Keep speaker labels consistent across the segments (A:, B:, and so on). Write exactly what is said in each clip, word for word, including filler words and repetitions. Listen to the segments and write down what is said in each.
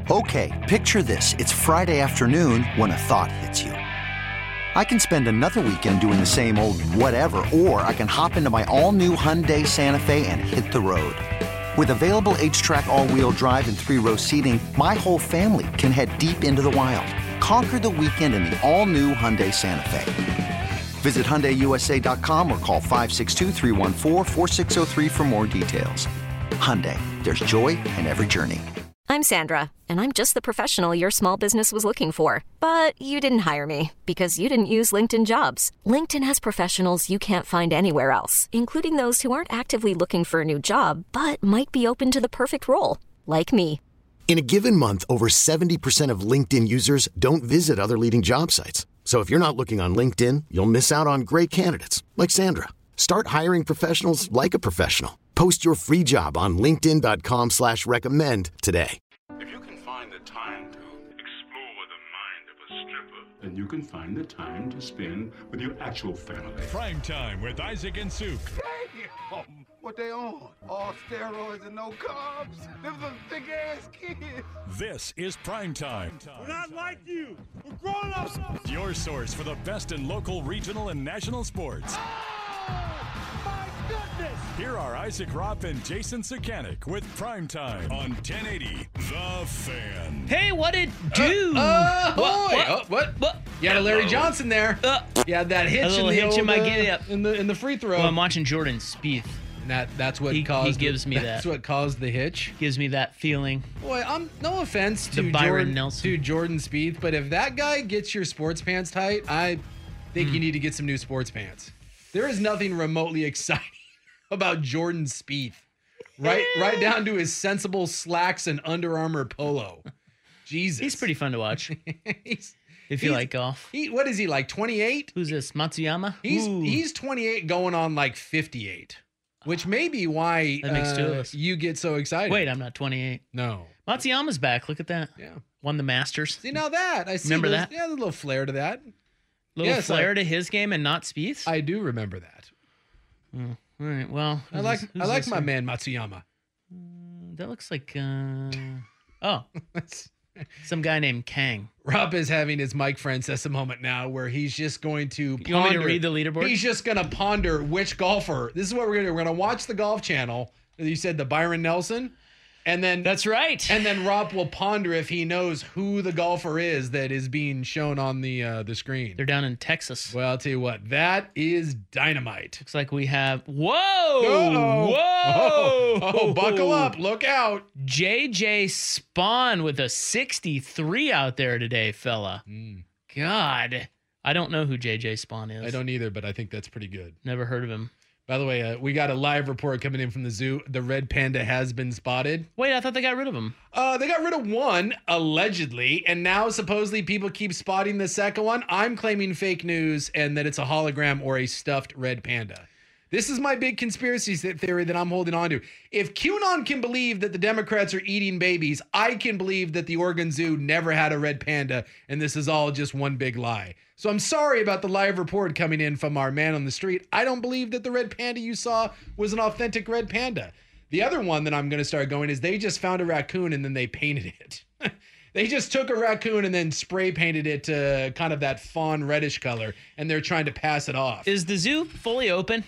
A: Okay, picture this. It's Friday afternoon when a thought hits you. I can spend another weekend doing the same old whatever, or I can hop into my all-new Hyundai Santa Fe and hit the road. With available H-Track all-wheel drive and three-row seating, my whole family can head deep into the wild. Conquer the weekend in the all-new Hyundai Santa Fe. Visit Hyundai U S A dot com or call five six two, three one four, four six zero three for more details. Hyundai, there's joy in every journey.
B: I'm Sandra, and I'm just the professional your small business was looking for. But you didn't hire me because you didn't use LinkedIn Jobs. LinkedIn has professionals you can't find anywhere else, including those who aren't actively looking for a new job, but might be open to the perfect role, like me.
C: In a given month, over seventy percent of LinkedIn users don't visit other leading job sites. So if you're not looking on LinkedIn, you'll miss out on great candidates like Sandra. Start hiring professionals like a professional. Post your free job on linkedin dot com slash recommend today.
D: If you can find the time to explore the mind of a stripper, then you can find the time to spend with your actual family.
E: Prime Time with Isaac and Suk.
F: Damn! What they on? All steroids and no carbs? Them some thick-ass kids.
E: This is Prime Time.
G: We're not like you. We're grown-ups.
E: Your source for the best in local, regional, and national sports.
G: Oh, my goodness.
E: Here are Isaac Ropp and Jason Sakanik with Prime Time on ten eighty The Fan.
H: Hey, what it do?
I: Uh, uh,
H: what,
I: oh,
H: what,
I: oh, what?
H: what?
I: You had a Larry Johnson there.
H: Uh,
I: you had that hitch
H: a little
I: in the
H: hitch
I: old,
H: in my
I: uh,
H: giddy-up.
I: in the in the free throw.
H: Well, I'm watching Jordan Spieth.
I: And that that's what
H: He-
I: caused.
H: he gives
I: the,
H: me
I: That's
H: that.
I: what caused the hitch.
H: Gives me that feeling.
I: Boy, I'm no offense to
H: The Byron
I: Jordan,
H: Nelson.
I: to Jordan Spieth, but if that guy gets your sports pants tight, I think
H: Hmm.
I: you need to get some new sports pants. There is nothing remotely exciting about Jordan Spieth. Right, right down to his sensible slacks and Under Armour polo. Jesus,
H: He's pretty fun to watch
I: he's,
H: if you
I: he's-
H: like golf.
I: he what is he like? twenty-eight?
H: Who's this? Matsuyama?
I: He's
H: Ooh.
I: he's twenty-eight going on like fifty-eight, which may be why
H: That makes two of
I: uh,
H: us.
I: you get so excited.
H: Wait, I'm not twenty-eight.
I: no.
H: Matsuyama's back. Look at that.
I: Yeah.
H: Won the Masters.
I: See, now that I see.
H: Remember
I: there's-
H: that?
I: Yeah, there's a little flair to that.
H: Little
I: Yes,
H: flair
I: I-
H: to his game and not Spieth.
I: I do remember that.
H: All right. Well,
I: I
H: who's
I: like
H: this-
I: I
H: who's
I: like
H: this
I: my
H: here?
I: man Matsuyama.
H: That looks like uh oh, some guy named Kang.
I: Rob is having his Mike Francesa moment now, where he's just going to.
H: You want me to
I: ponder-
H: read the leaderboard?
I: He's just going to ponder which golfer. This is what we're going to do. We're going to watch the Golf Channel. You said the Byron Nelson, and then
H: That's right.
I: And then Rob will ponder if he knows who the golfer is that is being shown on the uh, the screen.
H: They're down in Texas.
I: Well, I'll tell you what, that is dynamite.
H: Looks like we have. Whoa!
I: Uh-oh.
H: Whoa!
I: Oh, oh, buckle up! Look out!
H: J J Spawn with a sixty-three out there today, fella.
I: Mm,
H: God, I don't know who J J Spawn is.
I: I don't either, but I think that's pretty good.
H: Never heard of him.
I: By the way, uh, we got a live report coming in from the zoo. The red panda has been spotted.
H: Wait, I thought they got rid of him.
I: Uh, they got rid of one, allegedly, and now supposedly people keep spotting the second one. I'm claiming fake news and that it's a hologram or a stuffed red panda. This is my big conspiracy theory that I'm holding on to. If QAnon can believe that the Democrats are eating babies, I can believe that the Oregon Zoo never had a red panda, and this is all just one big lie. So I'm sorry about the live report coming in from our man on the street. I don't believe that the red panda you saw was an authentic red panda. The other one that I'm going to start going is they just found a raccoon and then they painted it. They just took a raccoon and then spray painted it to kind of that fawn reddish color, and they're trying to pass it off.
H: Is the zoo fully open?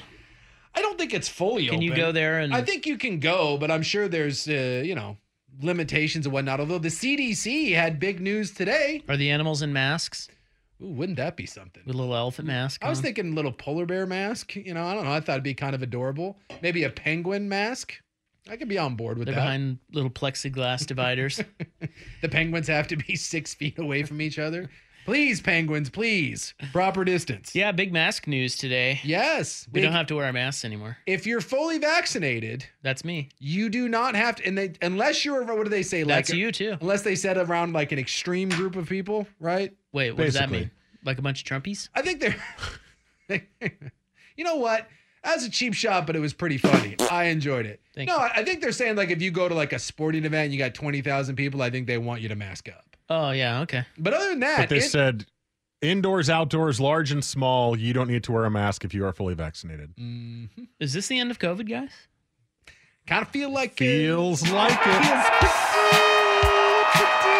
I: I don't think it's fully
H: Can
I: open.
H: you go there and-
I: I think you can go, but I'm sure there's, uh, you know, limitations and whatnot. Although the C D C had big news today.
H: Are the animals in masks?
I: Ooh, wouldn't that be something?
H: With a little elephant mask?
I: I was
H: on?
I: thinking little polar bear mask. You know, I don't know. I thought it'd be kind of adorable. Maybe a penguin mask. I could be on board with
H: They're
I: that.
H: behind little plexiglass dividers.
I: The penguins have to be six feet away from each other. Please, penguins, please. Proper distance.
H: Yeah, big mask news today.
I: Yes.
H: We
I: big-
H: don't have to wear our masks anymore.
I: If you're fully vaccinated,
H: That's me.
I: you do not have to. And they, unless you're, what do they say? Like
H: That's you too.
I: Unless they said around like an extreme group of people, right?
H: Wait, what does that
J: Basically.
H: mean? Like a bunch of Trumpies?
I: I think they're. You know what? That was a cheap shot, but it was pretty funny. I enjoyed it.
H: Thank
I: no,
H: you.
I: I I think they're saying like if you go to like a sporting event and you got twenty thousand people, I think they want you to mask up.
H: Oh, yeah, okay.
I: But other than that,
J: But they
I: it-
J: said indoors, outdoors, large and small, you don't need to wear a mask if you are fully vaccinated.
I: Mm-hmm.
H: Is this the end of COVID, guys?
I: kind of feel like
J: Feels
I: uh,
J: like it.
I: feels pretty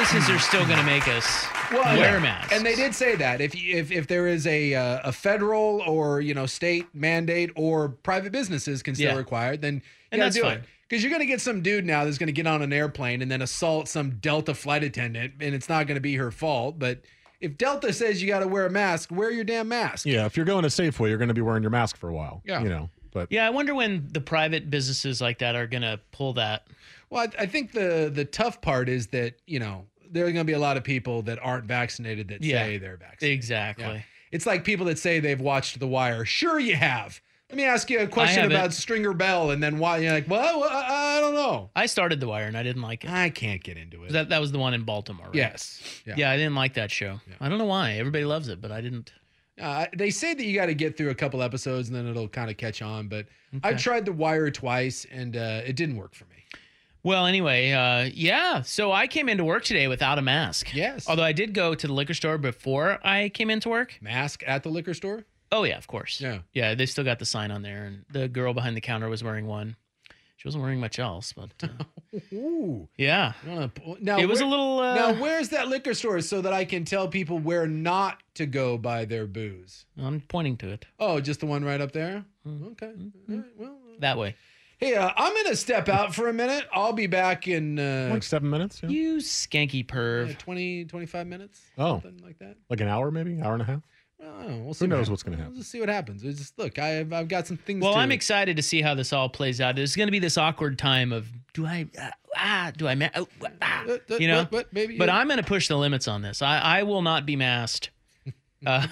H: businesses are still going to make us
I: Well,
H: wear
I: yeah.
H: masks.
I: And they did say that if you- if if there is a uh, a federal or you know state mandate or private businesses can still
H: Yeah.
I: require it, then you
H: And
I: gotta
H: that's
I: do
H: fine.
I: it. Because you're going to get some dude now that's going to get on an airplane and then assault some Delta flight attendant, and it's not going to be her fault. But if Delta says you got to wear a mask, wear your damn mask.
J: Yeah, if you're going to Safeway, you're going to be wearing your mask for a while.
I: Yeah.
J: You know, but
H: Yeah, I wonder when the private businesses like that are going to pull that.
I: Well, I, I think the the tough part is that you know there are going to be a lot of people that aren't vaccinated that
H: Yeah.
I: say they're vaccinated.
H: Exactly.
I: Yeah. It's like people that say they've watched The Wire. Sure, you have. Let me ask you a question
H: haven't.
I: about Stringer Bell, and then why you're like, well, well, I, I don't know.
H: I started The Wire and I didn't like it.
I: I can't get into it.
H: That that was the one in Baltimore, right?
I: Yes.
H: Yeah.
I: Yeah.
H: I didn't like that show. I don't know why. Everybody loves it, but I didn't.
I: Uh, they say that you got to get through a couple episodes and then it'll kind of catch on. But
H: Okay.
I: I've tried The Wire twice and uh, it didn't work for me.
H: Well, anyway, uh, yeah. So I came into work today without a mask.
I: Yes.
H: Although I did go to the liquor store before I came into work.
I: Mask at the liquor store?
H: Oh, yeah, of course.
I: Yeah.
H: Yeah, they still got the sign on there. And the girl behind the counter was wearing one. She wasn't wearing much else, but uh,
I: Ooh.
H: yeah.
I: You wanna pu- Now,
H: It was
I: where-
H: a little, uh,
I: now, where's that liquor store so that I can tell people where not to go buy their booze?
H: I'm pointing to it
I: Oh, just the one right up there?
H: Mm-hmm.
I: Okay. All right, well,
H: that way.
I: hey, uh, I'm going to step out for a minute. I'll be back in uh,
J: like seven minutes. Yeah.
H: You skanky perv.
I: uh, twenty, twenty-five minutes.
J: Oh.
I: Something like that.
J: Like an hour, maybe hour and a half.
I: Oh, we'll see
J: Who knows
I: what
J: what's going to
I: We'll
J: happen?
I: just see what happens. We'll just look. I've I've got some things.
H: Well,
I: to,
H: I'm excited to see how this all plays out. There's going to be this awkward time of do I uh, ah do I ma- oh, ah,
I: Uh, uh,
H: you know?
I: what- what, maybe,
H: but
I: yeah.
H: I'm going to push the limits on this. I I will not be masked uh,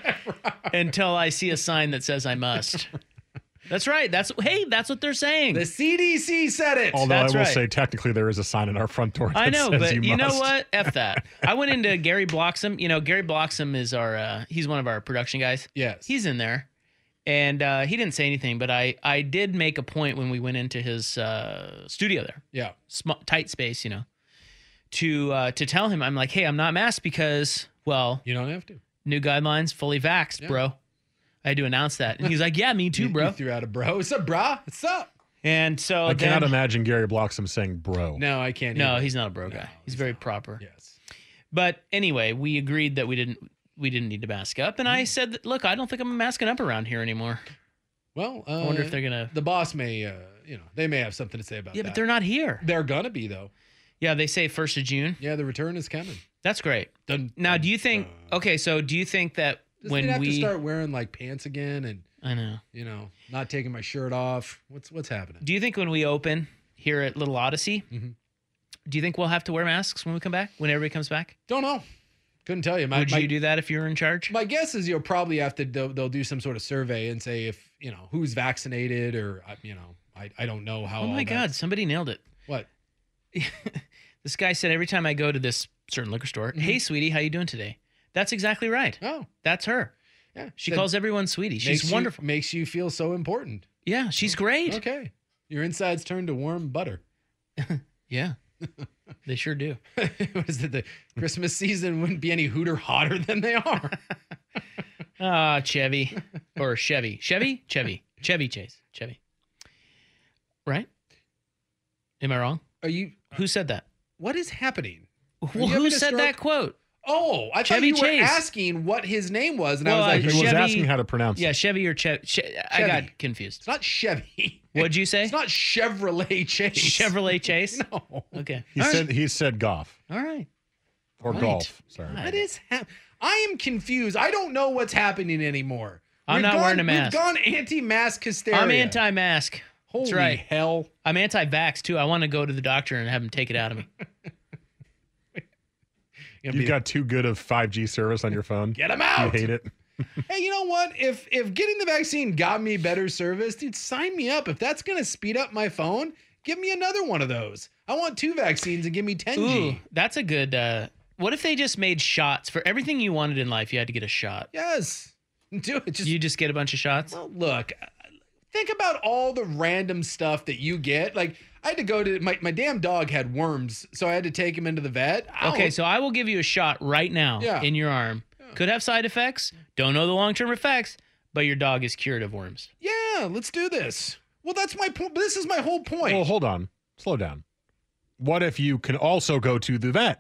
H: until I see a sign that says I must. That's right. That's hey, that's what they're saying.
I: The C D C said it.
J: Although
H: That's
J: I will
H: right.
J: say, technically, there is a sign in our front door. That
H: I know,
J: says
H: but
J: you,
H: you, know
J: must.
H: what? F that. I went into Gary Bloxham. You know, Gary Bloxham is our, uh, he's one of our production guys.
I: Yes.
H: He's in there. And uh, he didn't say anything, but I, I did make a point when we went into his uh, studio there,
I: Yeah.
H: sm- tight space, you know, to uh, to tell him, I'm like, hey, I'm not masked because, well,
I: You don't have to.
H: new guidelines, fully vaxxed,
I: Yeah.
H: bro. I had to announce that. And he's like, yeah, me too,
I: You-
H: bro.
I: You threw out a bro. What's up, brah? What's up?
H: And so
J: I
H: then,
J: cannot imagine Gary Bloxham saying "bro."
I: No, I can't.
H: no,
I: either.
H: he's not a bro guy. he's, very proper.
I: Yes.
H: But anyway, we agreed that we didn't we didn't need to mask up, and I
I: Mm.
H: said, that, look, I don't think I'm masking up around here anymore.
I: Well, uh,
H: I wonder if they're gonna.
I: The boss may, uh, you know, they may have something to say about
H: Yeah,
I: that.
H: but they're not here.
I: They're gonna be though.
H: Yeah, they say first of June.
I: Yeah, the return is coming.
H: That's great.
I: Dun,
H: Now, do you think?
I: uh,
H: Okay, so do you think that
I: Does
H: when
I: they have
H: we?
I: to start wearing like pants again and
H: I know.
I: you know not taking my shirt off? What's what's happening?
H: Do you think when we open here at Little Odyssey,
I: Mhm.
H: do you think we'll have to wear masks when we come back? When everybody comes back?
I: Don't know. Couldn't tell you. My,
H: Would
I: my,
H: you do that if you were in charge?
I: My guess is you'll probably have to. They'll, they'll do some sort of survey and say if you know who's vaccinated or uh, you know I, I don't know how.
H: Oh my
I: all
H: God!
I: that's-
H: Somebody nailed it.
I: What?
H: This guy said every time I go to this certain liquor store,
I: Mm-hmm.
H: "Hey, sweetie, how you doing today?" That's exactly right.
I: Oh,
H: That's her.
I: yeah.
H: She
I: Said,
H: calls everyone sweetie.
I: makes
H: She's
I: you-
H: wonderful.
I: makes you feel so important.
H: Yeah, she's great.
I: Okay. Your insides turn to warm butter.
H: Yeah, they sure do.
I: What is it? The Christmas season wouldn't be any hooter hotter than they are.
H: Ah, Chevy or Chevy, Chevy, Chevy, Chevy Chase, Chevy. Right? Am I wrong?
I: Are you?
H: Who said that?
I: What is happening?
H: Well,
I: you
H: who
I: having a
H: said
I: stroke?
H: that quote?
I: Oh, I
H: Chevy
I: thought you
H: Chase.
I: were asking what his name was, and
H: Well,
I: I was
J: He
I: like,
H: uh,
J: was
H: Chevy-
J: asking how to pronounce
H: Yeah,
J: it.
H: Chevy or Chevy. Che- I
I: Chevy.
H: got confused.
I: it's not Chevy.
H: What'd you say?
I: It's not Chevrolet Chase.
H: Chevrolet Chase.
I: No.
H: Okay.
J: He
H: All
J: said
H: right.
J: he said golf
H: All right.
J: or
H: Right.
J: golf. Sorry.
H: God.
I: What is hap- I am confused. I don't know what's happening anymore.
H: I'm
I: We've
H: not
I: gone-
H: wearing a mask.
I: We've gone anti-mask hysteria.
H: I'm anti-mask.
I: Holy
H: That's right.
I: hell.
H: I'm anti-vax too. I want to go to the doctor and have him take it out of me.
I: You're gonna
J: You've
I: be-
J: got too good of five G service on your phone.
I: Get him
J: You
I: out.
J: hate it.
I: Hey, you know what? If if getting the vaccine got me better service, dude, sign me up. If that's going to speed up my phone, give me another one of those. I want two vaccines and give me ten G.
H: Ooh, that's a good. Uh, what if they just made shots for everything you wanted in life? You had to get a shot.
I: Yes. Do it. Just
H: You just get a bunch of shots.
I: well, look. Think about all the random stuff that you get. Like I had to go to my, my damn dog had worms, so I had to take him into the vet.
H: Okay,
I: Ow.
H: so I will give you a shot right now
I: Yeah.
H: in your arm. Could have side effects. Don't know the long-term effects, but your dog is cured of worms.
I: yeah, let's do this. Well, that's my point. This is my whole point.
J: Well, hold on. Slow down. What if you can also go to the vet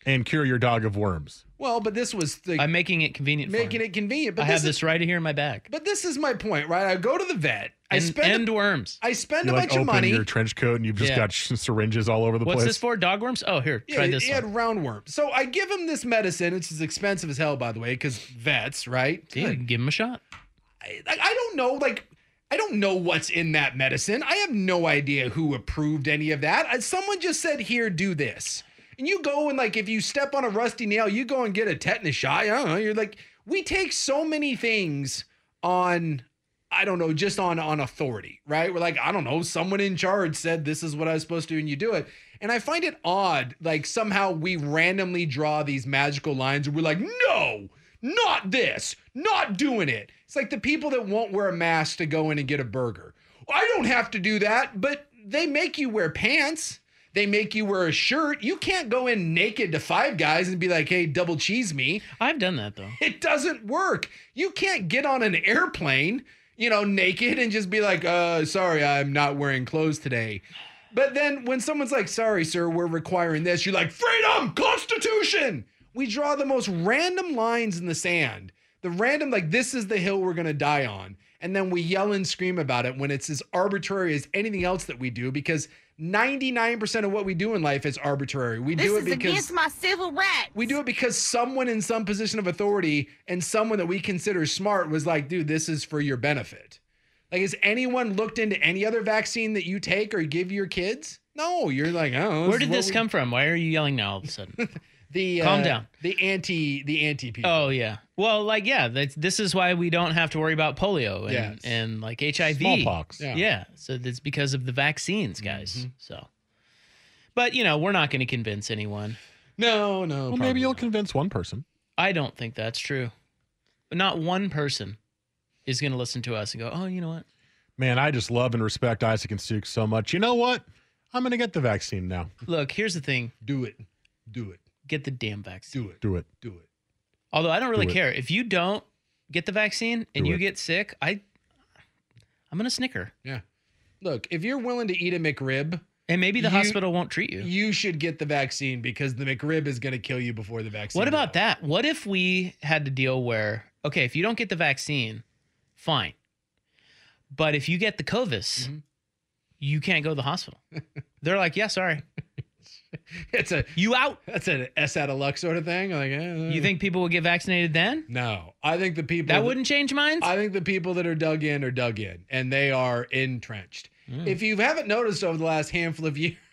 J: And cure your dog of worms.
I: Well, but this was the,
H: I'm making it convenient.
I: making
H: for
I: it convenient. But
H: I
I: this
H: have
I: is,
H: this right here in my bag.
I: But this is my point, right? I go to the vet. I
H: And,
I: spend
H: and
I: a,
H: worms.
I: I spend
J: You
I: a
J: like
I: bunch of
J: open
I: money.
J: your trench coat and you've just
H: Yeah.
J: got sh- syringes all over the
H: What's
J: place.
H: this for? Dog worms? Oh, here,
I: Yeah,
H: try this
I: he
H: one.
I: had roundworm. So I give him this medicine, which is expensive as hell, by the way, because vets, right?
H: See,
I: Good.
H: give him a shot.
I: I, I don't know, like, I don't know what's in that medicine. I have no idea who approved any of that. Uh, Someone just said, here, do this. And you go and, like, if you step on a rusty nail, you go and get a tetanus shot. I don't know. You're like, we take so many things on, I don't know, just on, on authority, right? We're like, I don't know, someone in charge said this is what I was supposed to do, and you do it. And I find it odd, like, somehow we randomly draw these magical lines and we're like, no, not this, not doing it. It's like the people that won't wear a mask to go in and get a burger. I don't have to do that, but they make you wear pants. They make you wear a shirt. You can't go in naked to Five Guys and be like, hey, double cheese me.
H: I've done that, though.
I: It doesn't work. You can't get on an airplane, you know, naked and just be like, uh, sorry, I'm not wearing clothes today. But then when someone's like, sorry, sir, we're requiring this, you're like, freedom, Constitution. We draw the most random lines in the sand. The random, like, this is the hill we're going to die on. And then we yell and scream about it when it's as arbitrary as anything else that we do, because ninety-nine percent of what we do in life is arbitrary. We
K: This
I: do it
K: is
I: because
K: against my civil rights.
I: we do it because someone in some position of authority and someone that we consider smart was like, dude, this is for your benefit. Like, has anyone looked into any other vaccine that you take or give your kids? No, you're like, oh.
H: Where did this come from? Why are you yelling now all of a sudden?
I: The
H: Calm
I: uh,
H: down.
I: The anti, the anti people.
H: Oh, yeah. Well, like, yeah, that's, this is why we don't have to worry about polio and,
I: Yes.
H: and like H I V.
J: Smallpox.
H: Yeah.
I: Yeah.
H: So that's because of the vaccines, guys.
I: Mm-hmm.
H: So, but, you know, we're not going to convince anyone.
I: No, no.
J: well,
I: probably
J: maybe you'll
I: not.
J: convince one person.
H: I don't think that's true. But not one person is going to listen to us and go, oh, you know what?
J: Man, I just love and respect Isaac and Suk so much. You know what? I'm going to get the vaccine now.
H: Look, here's the thing.
I: Do it. Do it.
H: Get the damn vaccine.
I: Do it.
J: Do it.
I: Do it.
H: Although I don't really
J: Do it.
H: care. If you don't get the vaccine and
J: Do
H: you
J: it.
H: get sick, I, I'm going to snicker.
I: Yeah. Look, if you're willing to eat a McRib,
H: And maybe the
I: You-
H: hospital won't treat you.
I: you should get the vaccine because the McRib is going to kill you before the vaccine.
H: What about
I: will.
H: that? What if we had to deal where, okay, if you don't get the vaccine, fine. But if you get the Covis,
I: Mm-hmm.
H: you can't go to the hospital. They're like, yeah, sorry.
I: It's a
H: You out.
I: that's an S out of luck sort of thing. Like, eh,
H: You think people will get vaccinated then?
I: No, I think the people
H: That wouldn't change minds?
I: I think the people that are dug in are dug in, and they are entrenched.
H: Mm.
I: If you haven't noticed over the last handful of years,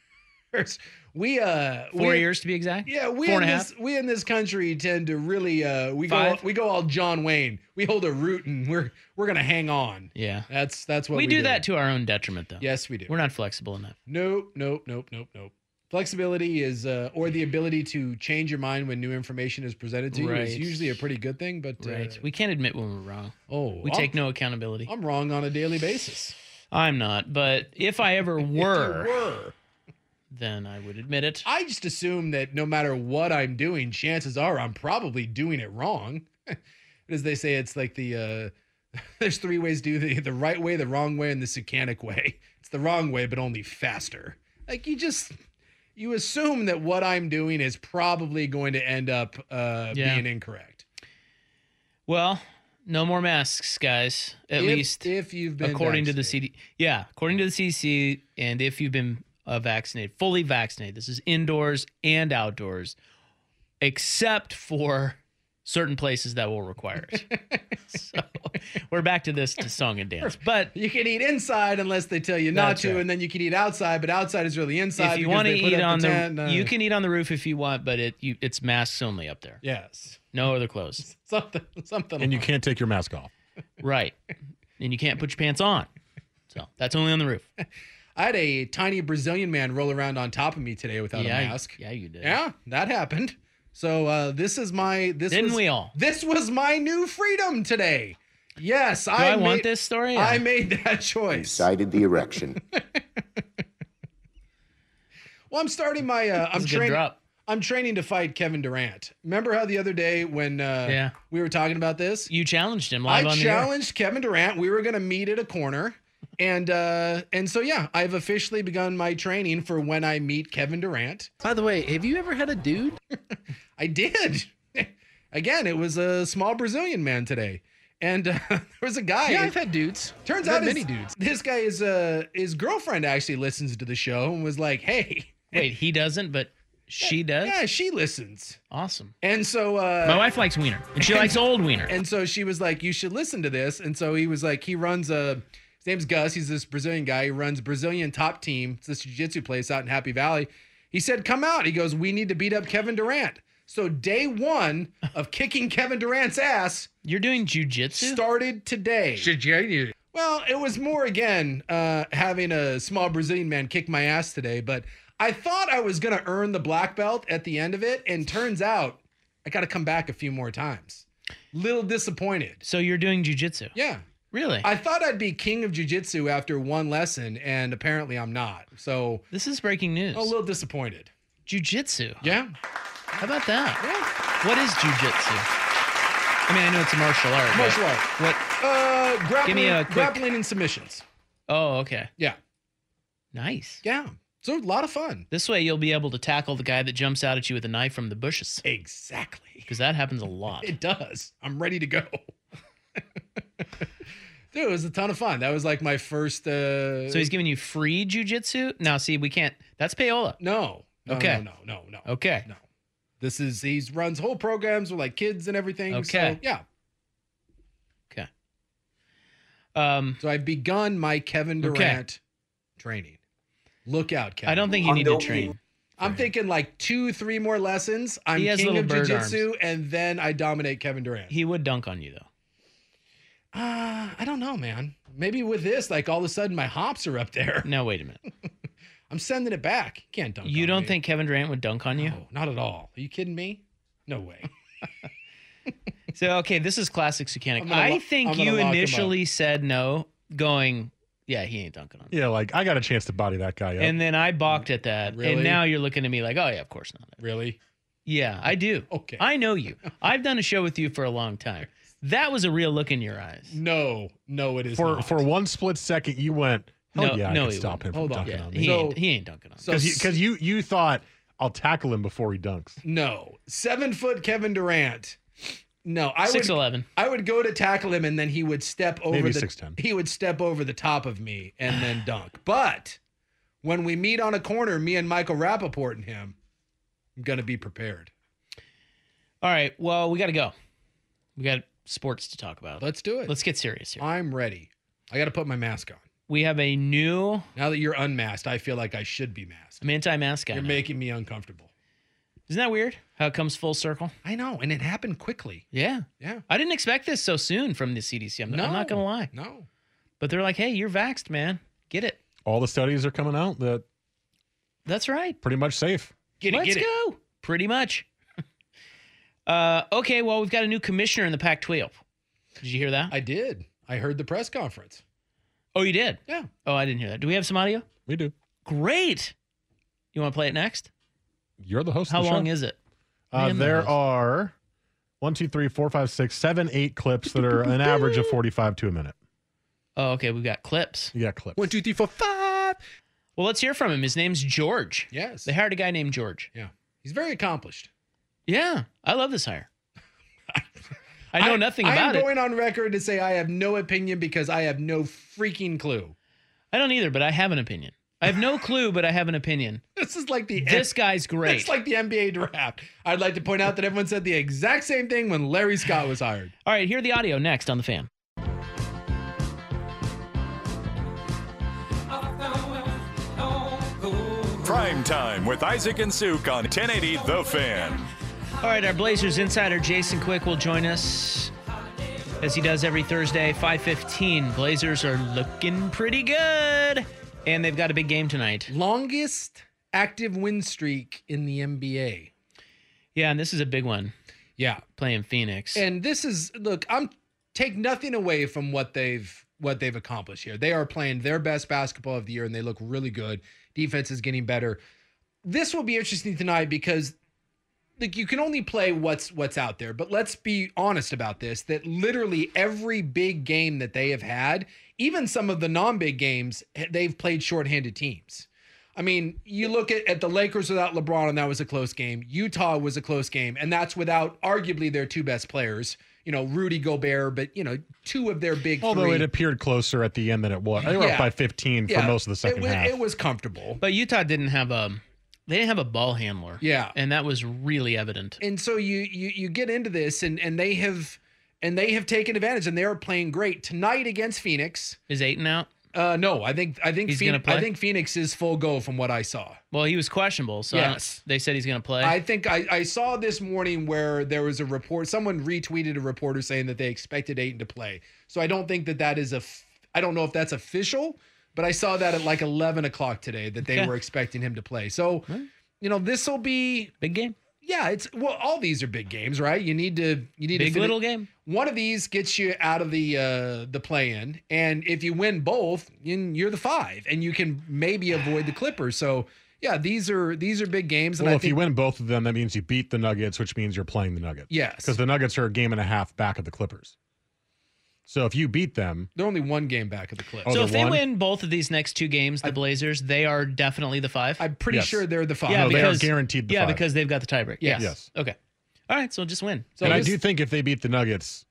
I: we uh
H: Four
I: we,
H: years to be exact?
I: Yeah, we
H: Four
I: in
H: and a
I: this
H: half?
I: we in this country tend to really uh we go
H: Five?
I: we go all John Wayne. We hold a root and we're we're gonna hang on.
H: Yeah.
I: That's that's what
H: We,
I: we,
H: do that to our own detriment, though.
I: Yes, we do.
H: We're not flexible enough.
I: Nope, nope, nope, nope, nope. Flexibility is, uh, or the ability to change your mind when new information is presented to you is
H: Right.
I: usually a pretty good thing. But uh,
H: Right. We can't admit when we're wrong.
I: oh,
H: We
I: I'm,
H: take no accountability.
I: I'm wrong on a daily basis.
H: I'm not, but if I ever
I: If you
H: were,
I: were.
H: then I would admit it.
I: I just assume that no matter what I'm doing, chances are I'm probably doing it wrong. As they say, it's like the uh, there's three ways to do the the right way, the wrong way, and the Sukanic way. It's the wrong way, but only faster. Like you just you assume that what I'm doing is probably going to end up uh,
H: Yeah.
I: being incorrect.
H: Well, no more masks, guys. At
I: If-
H: least
I: if you've been
H: according to the
I: vaccinated.
H: C D. Yeah, according to the C D C, and if you've been uh, vaccinated, fully vaccinated. This is indoors and outdoors, except for certain places that will require it. So we're back to this to song and dance. But
I: You can eat inside unless they tell you not
H: That's
I: to,
H: right.
I: and then you can eat outside, but outside is really inside.
H: if you
I: because
H: want to
I: they put
H: eat
I: up
H: on the,
I: tent. Uh,
H: you can eat on the roof if you want, but it you, it's masks only up there.
I: Yes,
H: No other clothes.
I: something, something.
J: And you
I: along-
J: can't take your mask off.
H: Right. And you can't put your pants on. So that's only on the roof.
I: I had a tiny Brazilian man roll around on top of me today without
H: yeah,
I: a mask.
H: Yeah, you did.
I: Yeah, that happened. So uh, this is my this
H: Didn't
I: was,
H: we all?
I: This was my new freedom today. Yes,
H: Do
I: I,
H: I,
I: made,
H: want this story?
I: I made that choice.
L: Cited the erection.
I: Well, I'm starting my. Uh, I'm
H: This is a good
I: training.
H: drop.
I: I'm training to fight Kevin Durant. Remember how the other day when uh,
H: Yeah.
I: we were talking about this?
H: You challenged him live
I: I
H: on the air.
I: challenged Kevin Durant. We were going to meet at a corner, and uh, and so yeah, I've officially begun my training for when I meet Kevin Durant.
K: By the way, have you ever had a dude?
I: I did. Again, it was a small Brazilian man today. And uh, there was a guy.
K: Yeah, I've had dudes.
I: Turns
K: I've
I: out
K: had
I: his,
K: many dudes.
I: This guy is uh his girlfriend actually listens to the show and was like, "Hey,
H: Wait, he doesn't, but she does?
I: yeah, she listens."
H: Awesome.
I: And so uh,
H: My wife likes wiener, and she likes old wiener.
I: And so she was like, "You should listen to this." And so he was like, he runs a. His name's Gus. He's this Brazilian guy. He runs Brazilian Top Team. It's this jiu-jitsu place out in Happy Valley. He said, "Come out." He goes, "We need to beat up Kevin Durant." So day one of kicking Kevin Durant's ass.
H: You're doing jujitsu?
I: Started today.
K: Jiu-jitsu.
I: Well, it was more, again, uh, having a small Brazilian man kick my ass today. But I thought I was going to earn the black belt at the end of it. And turns out I got to come back a few more times. Little disappointed.
H: So you're doing jujitsu?
I: Yeah.
H: Really?
I: I thought I'd be king of jiu-jitsu after one lesson. And apparently I'm not. So
H: this is breaking news.
I: a little disappointed.
H: Jiu-jitsu?
I: Yeah.
H: How about that?
I: Yeah.
H: What is jiu-jitsu? I mean, I know it's a martial art.
I: Martial
H: but
I: art.
H: What?
I: Uh, grappling,
H: Give me a quick-
I: grappling and submissions.
H: Oh, okay.
I: Yeah.
H: Nice.
I: Yeah. So a lot of fun.
H: This way you'll be able to tackle the guy that jumps out at you with a knife from the bushes.
I: Exactly.
H: Because that happens a lot.
I: It does. I'm ready to go. Dude, it was a ton of fun. That was like my first. Uh,
H: So he's giving you free jujitsu? Now, see, we can't. That's payola.
I: No. no
H: Okay.
I: No, no, no, no.
H: Okay.
I: No. This is, he runs whole programs with like kids and everything.
H: Okay.
I: So, yeah.
H: Okay. Um,
I: So I've begun my Kevin
H: Okay.
I: Durant training. Look out, Kevin.
H: I don't think you need to train.
I: I'm thinking like two, three more lessons. I'm
H: He has
I: king
H: little
I: of
H: bird
I: jiu-jitsu, and then I dominate Kevin Durant.
H: He would dunk on you, though.
I: Uh, I don't know, man. Maybe with this, like all of a sudden my hops are up there.
H: Now, wait a minute.
I: I'm sending it back. You can't dunk
H: You
I: on
H: don't
I: me.
H: think Kevin Durant would dunk on you?
I: No, not at all. Are you kidding me? No way.
H: So, okay, this is classic Sukanik.
I: I'm gonna
H: I
I: lo-
H: think
I: I'm gonna
H: you
I: lock him
H: initially said no, going, yeah, he ain't dunking on me.
J: Yeah, like I got a chance to body that guy up.
H: And then I balked at that.
I: Really?
H: And now you're looking at me like, oh, yeah, of course not.
I: Really?
H: Yeah, I do.
I: Okay.
H: I know you. I've done a show with you for a long time. That was a real look in your eyes.
I: No, no, it is
J: for
I: not.
J: for one split second, you went, "Oh
H: No,
J: yeah,
H: no,
J: I can
H: he
J: stop him
I: Hold
J: from
I: on.
J: dunking
H: Yeah,
J: on
H: he,
J: me."
I: So-
H: ain't, he ain't dunking on me.
I: So
J: Because you,
I: s-
J: 'cause you you thought I'll tackle him before he dunks.
I: no, seven foot Kevin Durant. No, I
H: six
I: would.
H: eleven.
I: I would go to tackle him, and then he would step over
J: Maybe
I: the.
J: six ten.
I: He would step over the top of me and then dunk. But when we meet on a corner, me and Michael Rappaport and him, I'm gonna be prepared.
H: All right, well, we got to go. We got sports to talk about.
I: Let's do it.
H: Let's get serious here.
I: I'm ready. I got to put my mask on.
H: We have a new,
I: Now that you're unmasked, I feel like I should be masked.
H: I'm anti-mask guy.
I: You're
H: now.
I: making me uncomfortable.
H: Isn't that weird? How it comes full circle?
I: I know, and it happened quickly.
H: Yeah.
I: Yeah.
H: I didn't expect this so soon from the C D C. I'm,
I: No.
H: I'm not going to lie.
I: No.
H: But they're like, hey, you're vaxxed, man. Get it.
J: All the studies are coming out that
H: That's right.
J: pretty much safe.
I: Get it,
H: Let's
I: get it.
H: go. Pretty much. uh, okay, well, we've got a new commissioner in the Pac twelve. Did you hear that?
I: I did. I heard the press conference.
H: oh, you did?
I: Yeah.
H: Oh, I didn't hear that. Do we have some audio?
J: We do.
H: Great. You want to play it next?
J: You're the host.
H: How
J: of the
H: long
J: show.
H: is it? I
J: Uh,
H: am the
J: there
H: host.
J: are one, two, three, four, five, six, seven, eight clips that are an average of forty-five to a minute.
H: Oh, okay. We've got clips.
J: You got clips.
I: One, two, three, four, five.
H: Well, let's hear from him. His name's George.
I: Yes.
H: They hired a guy named George.
I: Yeah. He's very accomplished.
H: Yeah. I love this hire. I know nothing
I: I
H: about
I: am
H: it.
I: going on record to say I have no opinion because I have no freaking clue.
H: I don't either, but I have an opinion. I have no clue, but I have an opinion.
I: This is like the
H: This guy's great.
I: It's like the N B A draft. I'd like to point out that everyone said the exact same thing when Larry Scott was hired.
H: All right, hear the audio next on The Fan.
E: Prime Time with Isaac and Suk on ten eighty The Fan.
H: All right, our Blazers insider Jason Quick will join us as he does every Thursday, five fifteen. Blazers are looking pretty good, and they've got a big game tonight.
I: Longest active win streak in the N B A.
H: Yeah, and this is a big one.
I: Yeah.
H: Playing Phoenix.
I: And this is, look, I'm take nothing away from what they've what they've accomplished here. They are playing their best basketball of the year, and they look really good. Defense is getting better. This will be interesting tonight because like you can only play what's what's out there. But let's be honest about this, that literally every big game that they have had, even some of the non-big games, they've played shorthanded teams. I mean, you look at, at the Lakers without LeBron, and that was a close game. Utah was a close game, and that's without arguably their two best players. You know, Rudy Gobert, but, you know, two of their big
J: Although
I: three.
J: it appeared closer at the end than it was. They were
I: Yeah.
J: up by fifteen for
I: Yeah.
J: most of the second
I: it was,
J: half.
I: It was comfortable.
H: But Utah didn't have a they didn't have a ball handler.
I: Yeah.
H: And that was really evident.
I: And so you you you get into this, and and they have and they have taken advantage, and they are playing great tonight against Phoenix.
H: Is Ayton out?
I: Uh, no, I think I think
H: He's
I: Phoenix,
H: gonna play?
I: I think Phoenix is full go from what I saw.
H: Well, he was questionable, so I don't-
I: Yes.
H: they said he's going to play.
I: I think I, I saw this morning where there was a report. Someone retweeted a reporter saying that they expected Ayton to play. So I don't think that that is a. f- I don't know if that's official, but I saw that at like eleven o'clock today that they
H: Okay.
I: were expecting him to play. So, you know, this will be
H: Big game.
I: Yeah, it's well, all these are big games, right? You need to you need
H: Big
I: to fit
H: little
I: it-
H: game.
I: One of these gets you out of the uh, the play-in, and if you win both, you- you're the five, and you can maybe avoid the Clippers. So yeah, these are these are big games. And
J: Well,
I: I
J: if
I: think,
J: you win both of them, that means you beat the Nuggets, which means you're playing the Nuggets.
I: Yes.
J: Because the Nuggets are a game and a half back of the Clippers. So if you beat them,
I: they're only one game back of the Clippers.
J: Oh,
H: so
J: they're
H: if they
J: one?
H: win both of these next two games, the Blazers, they are definitely the five.
I: I'm pretty
J: Yes.
I: sure they're the five.
H: yeah,
J: No, they are
H: because,
J: guaranteed the
H: yeah,
J: five.
H: because they've got the tiebreak.
I: Yes.
J: Yes.
H: Okay. All right, so just win.
I: So
J: and I
I: this-
J: do think if they beat the Nuggets,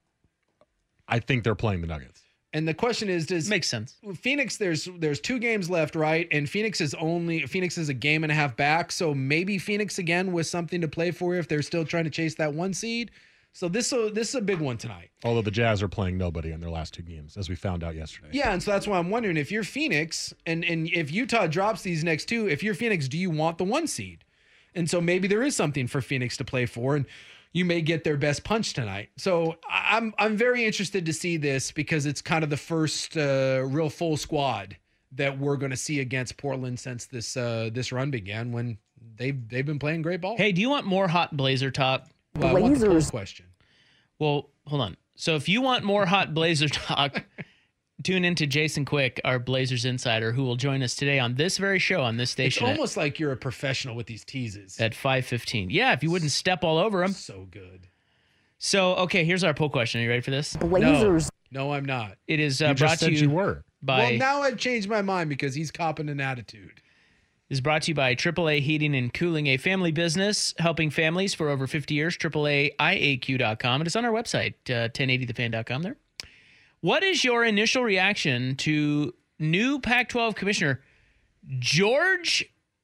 J: I think they're playing the Nuggets.
I: And the question is, does
H: Makes sense.
I: Phoenix? There's there's two games left, right? And Phoenix is only Phoenix is a game and a half back. So maybe Phoenix again with something to play for if they're still trying to chase that one seed. So this this is a big one tonight.
J: Although the Jazz are playing nobody in their last two games, as we found out yesterday.
I: Yeah, and so that's why I'm wondering if you're Phoenix and and if Utah drops these next two, if you're Phoenix, do you want the one seed? And so maybe there is something for Phoenix to play for, and you may get their best punch tonight. So I- I'm I'm very interested to see this because it's kind of the first uh, real full squad that we're going to see against Portland since this uh, this run began, when they've they've been playing great ball.
H: Hey, do you want more hot Blazer talk?
I: well, I want the poll question.
H: Well, hold on. So if you want more hot Blazer talk, tune into Jason Quick, our Blazers insider, who will join us today on this very show on this
I: It's
H: station at,
I: almost like you're a professional with these teases.
H: at five fifteen. Yeah, if you wouldn't step all over him.
I: So good.
H: So, okay, here's our poll question. Are you ready for this?
I: No, no, I'm not.
H: It is uh,
J: You
H: brought
J: just
H: to
J: said
H: you,
J: you were.
H: by
I: Well, now I've changed my mind because he's copping an attitude.
H: is brought to you by triple A Heating and Cooling, a family business helping families for over fifty years. triple A I A Q dot com. It is on our website, uh, ten eighty the fan dot com there. What is your initial reaction to new Pac twelve commissioner George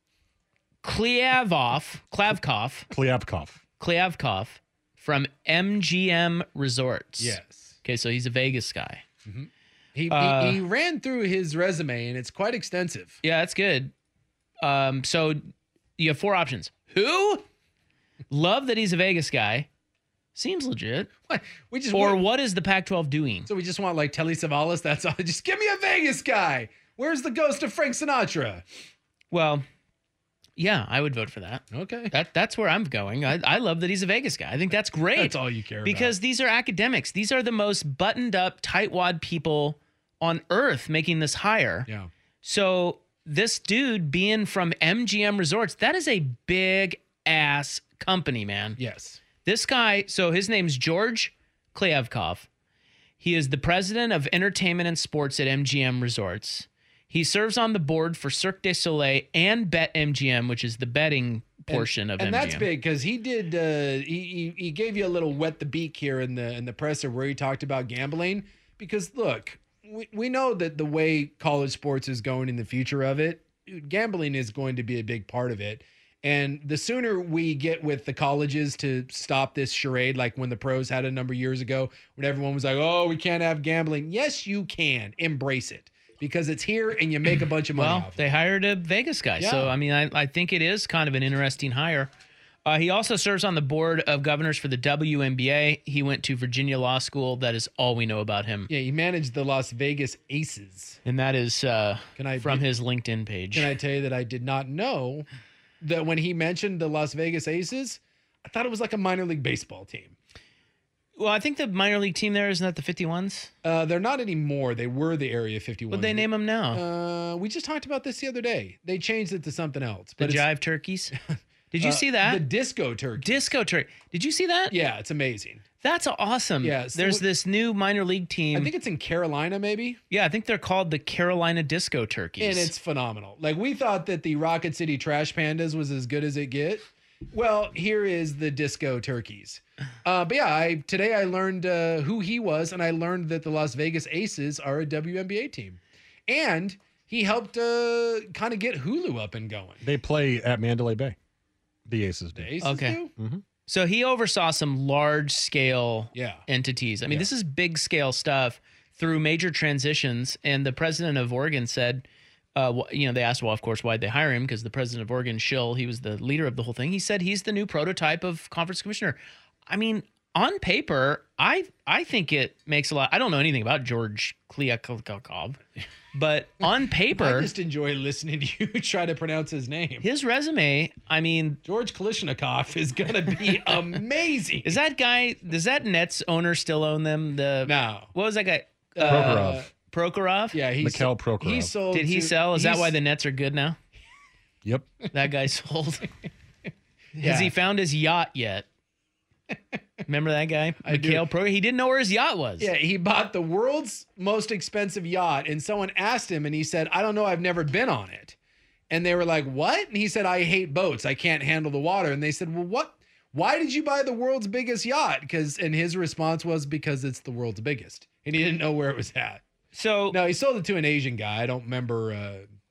H: Kliavkoff, Klavkov,
J: Klyapkov.
H: Klyavkov from M G M Resorts?
I: Yes.
H: Okay, so he's a Vegas guy.
I: He,
H: Uh,
I: he he ran through his resume and it's quite extensive.
H: Yeah, that's good. Um, so you have four options. Who? Love that he's a Vegas guy. Seems legit.
I: What? We just
H: Or
I: want,
H: what is the Pac twelve doing?
I: so we just want like Telly Savalas. That's all. Just give me a Vegas guy. Where's the ghost of Frank Sinatra?
H: Well, yeah, I would vote for that.
I: Okay,
H: That that's where I'm going. I, I love that he's a Vegas guy. I think that's great.
I: that's all you care
H: Because these are academics. These are the most buttoned up, tightwad people on earth making this hire.
I: about. Yeah.
H: So this dude being from M G M Resorts, that is a big ass company, man.
I: Yes.
H: This guy, so his name's George Kliavkov. He is the president of entertainment and sports at M G M Resorts. He serves on the board for Cirque du Soleil and BetMGM, which is the betting portion of
I: and
H: M G M.
I: that's big because he did. Uh, he, he he gave you a little wet the beak here in the in the presser where he talked about gambling. Because look, we we know that the way college sports is going in the future of it, gambling is going to be a big part of it. And the sooner we get with the colleges to stop this charade, like when the pros had a number of years ago, when everyone was like, "Oh, we can't have gambling." Yes, you can. Embrace it. Because it's here and you make a bunch of money
H: Well,
I: off of
H: they
I: it.
H: hired a Vegas guy. So,
I: Yeah.
H: I mean, I, I think it is kind of an interesting hire. Uh, he also serves on the board of governors for the W N B A. He went to Virginia Law School. That is all we know about him.
I: Yeah, he managed the Las Vegas Aces.
H: And that is uh,
I: Can I
H: from
I: be-
H: his LinkedIn page.
I: Can I tell you that I did not know that when he mentioned the Las Vegas Aces, I thought it was like a minor league baseball team.
H: Well, I think the minor league team there, isn't that the fifty-ones?
I: Uh, they're not anymore. They were the Area fifty-one.
H: What'd they name them now?
I: Uh, we just talked about this the other day. They changed it to something else.
H: the
I: But it's-
H: Jive Turkeys? Did you
I: Uh,
H: see that?
I: The disco turkey.
H: Disco turkey. Did you see that?
I: Yeah, it's amazing.
H: That's awesome.
I: Yeah, so
H: There's
I: what-
H: this new minor league team.
I: I think it's in Carolina, maybe.
H: yeah, I think they're called the Carolina Disco Turkeys.
I: And it's phenomenal. Like, we thought that the Rocket City Trash Pandas was as good as it get. Well, here is the Disco Turkeys. Uh, but yeah, I today I learned uh, who he was, and I learned that the Las Vegas Aces are a W N B A team. And he helped uh, kind of get Hulu up and going.
J: They play at Mandalay Bay. The Aces do.
I: The Aces
H: Okay.
I: do?
J: Mm-hmm.
H: So he oversaw some large scale
I: Yeah.
H: entities. I mean,
I: Yeah.
H: this is big scale stuff through major transitions. And the president of Oregon said, uh, wh- you know, they asked, well, of course, why'd they hire him? Because the president of Oregon, Schill, he was the leader of the whole thing. He said he's the new prototype of conference commissioner. I mean, on paper, I I think it makes a lot. I don't know anything about George Kliavkoff, but on paper,
I: I just enjoy listening to you try to pronounce his name.
H: his resume, I mean,
I: George Kalishnikov is going to be amazing.
H: is that guy, does that Nets owner still own them? The
I: No.
H: What was that guy?
J: Prokhorov.
H: Prokhorov?
I: Yeah, he
J: Mikhail
I: sold-
J: Prokhorov.
I: He sold
H: Did he
I: to-
H: sell? Is that
I: he's-
H: why the Nets are good now?
J: Yep.
H: That guy sold.
I: Yeah.
H: Has he found his yacht yet? Remember that guy?
I: I do.
H: Mikhail Pro. He didn't know where his yacht was.
I: Yeah, he bought the world's most expensive yacht, and someone asked him, and he said, I don't know, I've never been on it. And they were like, what? And he said, I hate boats. I can't handle the water. And they said, well, what? Why did you buy the world's biggest yacht? Because, and his response was, because it's the world's biggest. And he didn't know where it was at.
H: So
I: No, he sold it to an Asian guy. I don't remember, uh,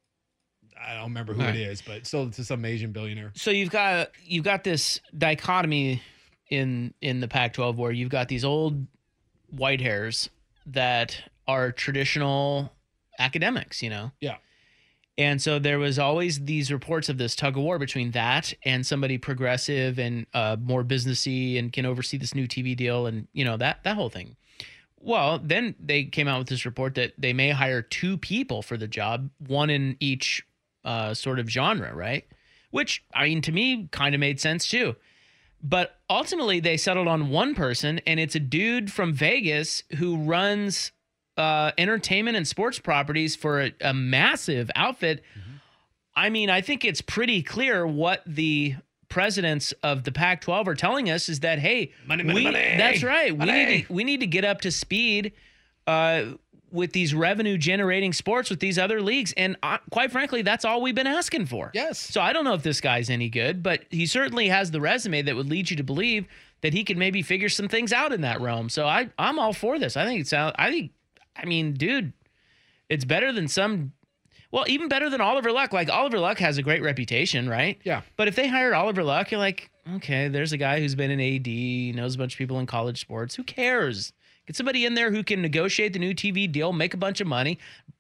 I: I don't remember who
H: All
I: it
H: right.
I: is, but sold it to some Asian billionaire.
H: so you've got you've got this dichotomy in in the Pac twelve where you've got these old white hairs that are traditional academics, you know.
I: Yeah.
H: And so there was always these reports of this tug of war between that and somebody progressive and uh, more businessy and can oversee this new T V deal and, you know, that that whole thing. Well, then they came out with this report that they may hire two people for the job, one in each uh, sort of genre, right? Which, I mean, to me, kind of made sense too. But ultimately, they settled on one person, and it's a dude from Vegas who runs uh, entertainment and sports properties for a, a massive outfit. Mm-hmm. I mean, I think it's pretty clear what the presidents of the Pac twelve are telling us is that, hey,
I: Money, money,
H: we,
I: money.
H: that's right. We
I: Money.
H: need to, we need to get up to speed uh, with these revenue generating sports with these other leagues. And uh, quite frankly, that's all we've been asking for.
I: Yes.
H: So I don't know if this guy's any good, but he certainly has the resume that would lead you to believe that he could maybe figure some things out in that realm. So I, I'm all for this. I think it's, I think, I mean, dude, it's better than some, well, even better than Oliver Luck. Like Oliver Luck has a great reputation, right?
I: Yeah.
H: But if they hired Oliver Luck, you're like, okay, there's a guy who's been an A D, knows a bunch of people in college sports. Who cares? Get somebody in there who can negotiate the new T V deal, make a bunch of money,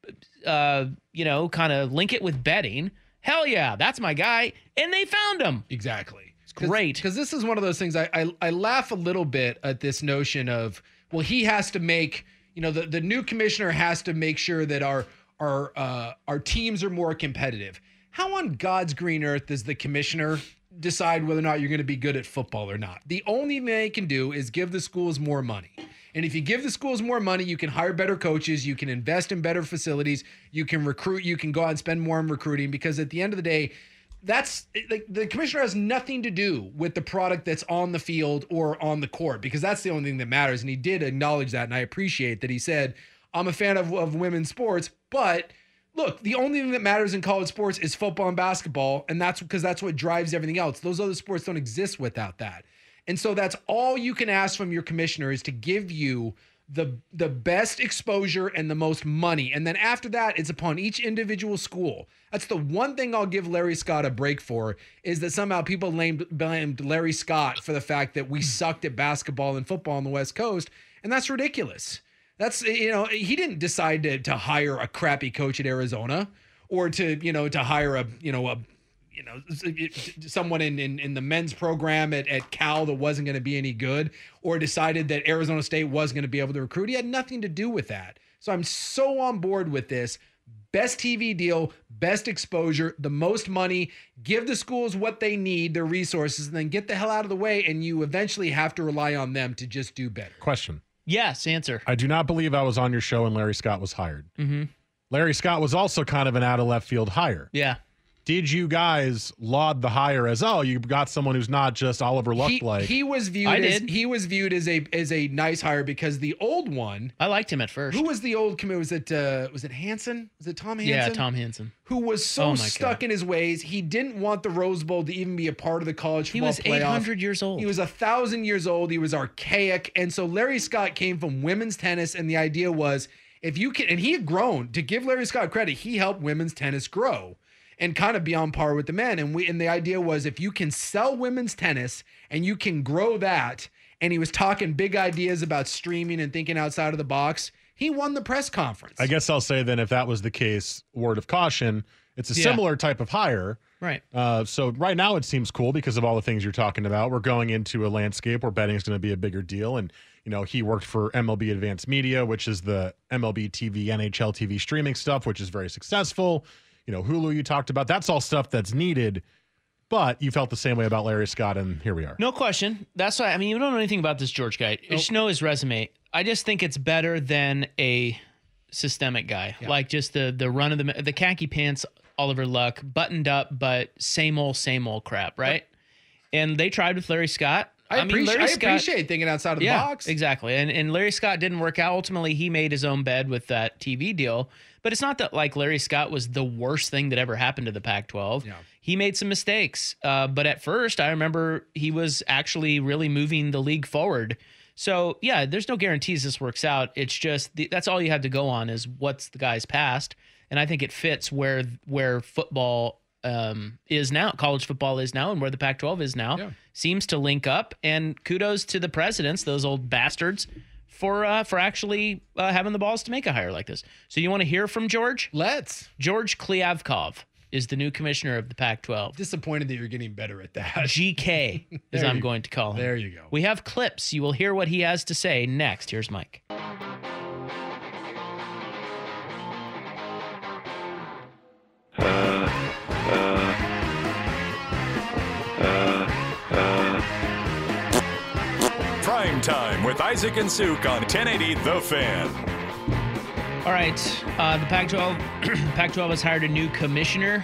H: uh, you know, kind of link it with betting. Hell yeah, that's my guy. And they found him.
I: Exactly. It's
H: great.
I: Because this is one of those things I, I I laugh a little bit at this notion of, well, he has to make, you know, the, the new commissioner has to make sure that our our uh, our teams are more competitive. How on God's green earth does the commissioner decide whether or not you're going to be good at football or not? The only thing they can do is give the schools more money. And if you give the schools more money, you can hire better coaches, you can invest in better facilities, you can recruit, you can go out and spend more on recruiting, because at the end of the day, that's like the commissioner has nothing to do with the product that's on the field or on the court, because that's the only thing that matters. And he did acknowledge that. And I appreciate that he said, I'm a fan of, of women's sports, but look, the only thing that matters in college sports is football and basketball. And that's because that's what drives everything else. Those other sports don't exist without that. And so that's all you can ask from your commissioner, is to give you the the best exposure and the most money. And then after that, it's upon each individual school. That's the one thing I'll give Larry Scott a break for, is that somehow people blamed, blamed Larry Scott for the fact that we sucked at basketball and football on the West Coast. And that's ridiculous. That's, you know, he didn't decide to, to hire a crappy coach at Arizona, or to, you know, to hire a, you know, a, you know, someone in, in, in the men's program at, at Cal that wasn't going to be any good, or decided that Arizona State was going to be able to recruit. He had nothing to do with that. So I'm so on board with this. Best T V deal, best exposure, the most money, give the schools what they need, their resources, and then get the hell out of the way. And you eventually have to rely on them to just do better.
J: Question.
H: Yes, answer.
J: I do not believe I was on your show when Larry Scott was hired.
H: Mm-hmm.
J: Larry Scott was also kind of an out of left field hire.
H: Yeah.
J: Did you guys laud the hire as, oh, you got someone who's not just Oliver Luck
I: He,
J: like?
I: he was viewed
H: I
I: as
H: did.
I: he was viewed as a as a nice hire because the old one.
H: I liked him at first.
I: Who was the old committee? Was it uh, was it Hansen? Was it Tom Hansen?
H: Yeah, Tom Hansen.
I: Who was so
H: Oh my
I: stuck
H: God.
I: in his ways, he didn't want the Rose Bowl to even be a part of the college
H: He
I: football
H: was
I: playoff.
H: eight hundred years old.
I: He was a thousand years old. He was archaic, and so Larry Scott came from women's tennis, and the idea was if you can, and he had grown. To give Larry Scott credit, he helped women's tennis grow and kind of be on par with the men. And we, and the idea was if you can sell women's tennis and you can grow that, and he was talking big ideas about streaming and thinking outside of the box. He won the press conference.
J: I guess I'll say then if that was the case, word of caution, it's a
H: Yeah.
J: similar type of hire.
H: Right.
J: Uh, so right now it seems cool because of all the things you're talking about. We're going into a landscape where betting is going to be a bigger deal. And, you know, he worked for M L B Advanced Media, which is the M L B T V, N H L T V streaming stuff, which is very successful. You know, Hulu you talked about. That's all stuff that's needed. But you felt the same way about Larry Scott, and here we are.
H: No question. That's why, I mean, you don't know anything about this George guy. You just know his resume. I just think it's better than a systemic guy.
I: Yeah.
H: Like just the the run of the the khaki pants, Oliver Luck, buttoned up, but same old, same old crap, right? And they tried with Larry Scott.
I: I,
H: mean,
I: appreciate,
H: Larry
I: I
H: Scott-
I: appreciate thinking outside of the
H: yeah,
I: box.
H: exactly. And and Larry Scott didn't work out. Ultimately, he made his own bed with that T V deal. But it's not that like Larry Scott was the worst thing that ever happened to the Pac twelve.
I: Yeah.
H: He made some mistakes. Uh, but at first, I remember he was actually really moving the league forward. So, yeah, there's no guarantees this works out. It's just the, that's all you have to go on is what's the guy's past. And I think it fits where where football um, is now, college football is now, and where the Pac twelve is now.
I: Yeah.
H: Seems to link up. And kudos to the presidents, those old bastards, for uh, for actually uh, having the balls to make a hire like this. So you want to hear from George?
I: Let's.
H: George Kliavkov is the new commissioner of the Pac twelve.
I: Disappointed that you're getting better at that.
H: G K, as
I: There
H: I'm
I: you-
H: going to call him.
I: There you go.
H: We have clips. You will hear what he has to say next. Here's Mike.
E: Prime Time with Isaac and Suk on ten eighty The Fan.
H: All right. Uh, the Pac twelve Pac twelve has hired a new commissioner.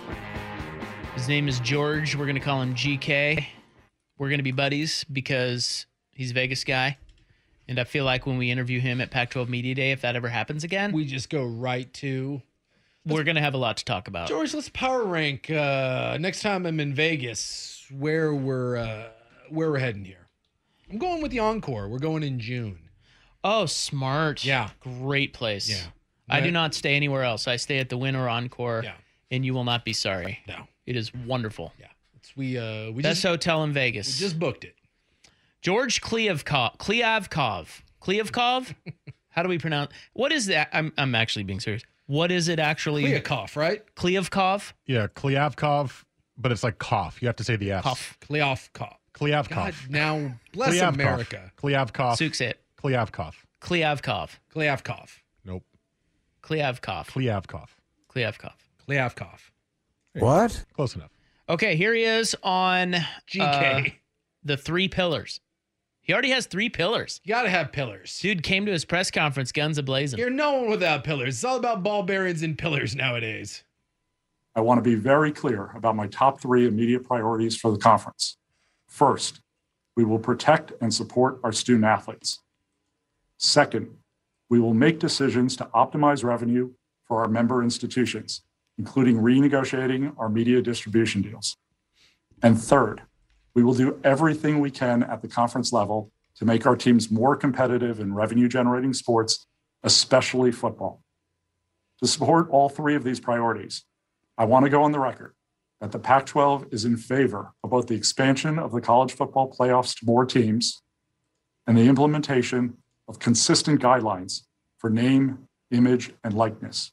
H: His name is George. We're going to call him G K. We're going to be buddies because he's a Vegas guy. And I feel like when we interview him at Pac twelve Media Day, if that ever happens again,
I: We just go right to
H: we're going to have a lot to talk about.
I: George. Let's power rank uh, next time I'm in Vegas. Where we're uh, where we're heading here. I'm going with the Encore. We're going in June.
H: Oh, smart.
I: Yeah.
H: Great place.
I: Yeah.
H: I do
I: But-
H: not stay anywhere else. I stay at the Win or Encore,
I: Yeah.
H: and you will not be sorry.
I: No.
H: It is wonderful.
I: Yeah. It's, we uh we
H: Best
I: just
H: hotel in
I: we
H: Vegas.
I: just booked it.
H: George Kliavkov. Kliavkov. Kliavkov? How do we pronounce? What is that? I'm I'm actually being serious. What is it actually?
I: Kliavkov, right?
H: Kliavkov?
J: Yeah, Kliavkov, but it's like cough. You have to say the F.
H: Cough.
I: Kliavkov. God,
J: Kliavkov.
I: now bless
J: Kliavkov.
I: America.
J: Kliavkov.
H: Suk, say it.
J: Kliavkov.
H: Kliavkov.
I: Kliavkov.
J: Nope.
H: Kliavkov.
J: Kliavkov.
H: Kliavkov.
I: Kliavkov.
F: What?
J: Close enough.
H: Okay, here he is on
I: G
H: uh,
I: K.
H: the three pillars. He already has three pillars.
I: You gotta have pillars.
H: Dude came to his press conference, guns a-blazing.
I: You're no one without pillars. It's all about ball bearings and pillars nowadays.
L: I want to be very clear about my top three immediate priorities for the conference. First, we will protect and support our student athletes. Second, we will make decisions to optimize revenue for our member institutions, including renegotiating our media distribution deals. And third, we will do everything we can at the conference level to make our teams more competitive in revenue-generating sports, especially football. To support all three of these priorities, I want to go on the record that the Pac twelve is in favor of both the expansion of the college football playoffs to more teams and the implementation of consistent guidelines for name, image, and likeness.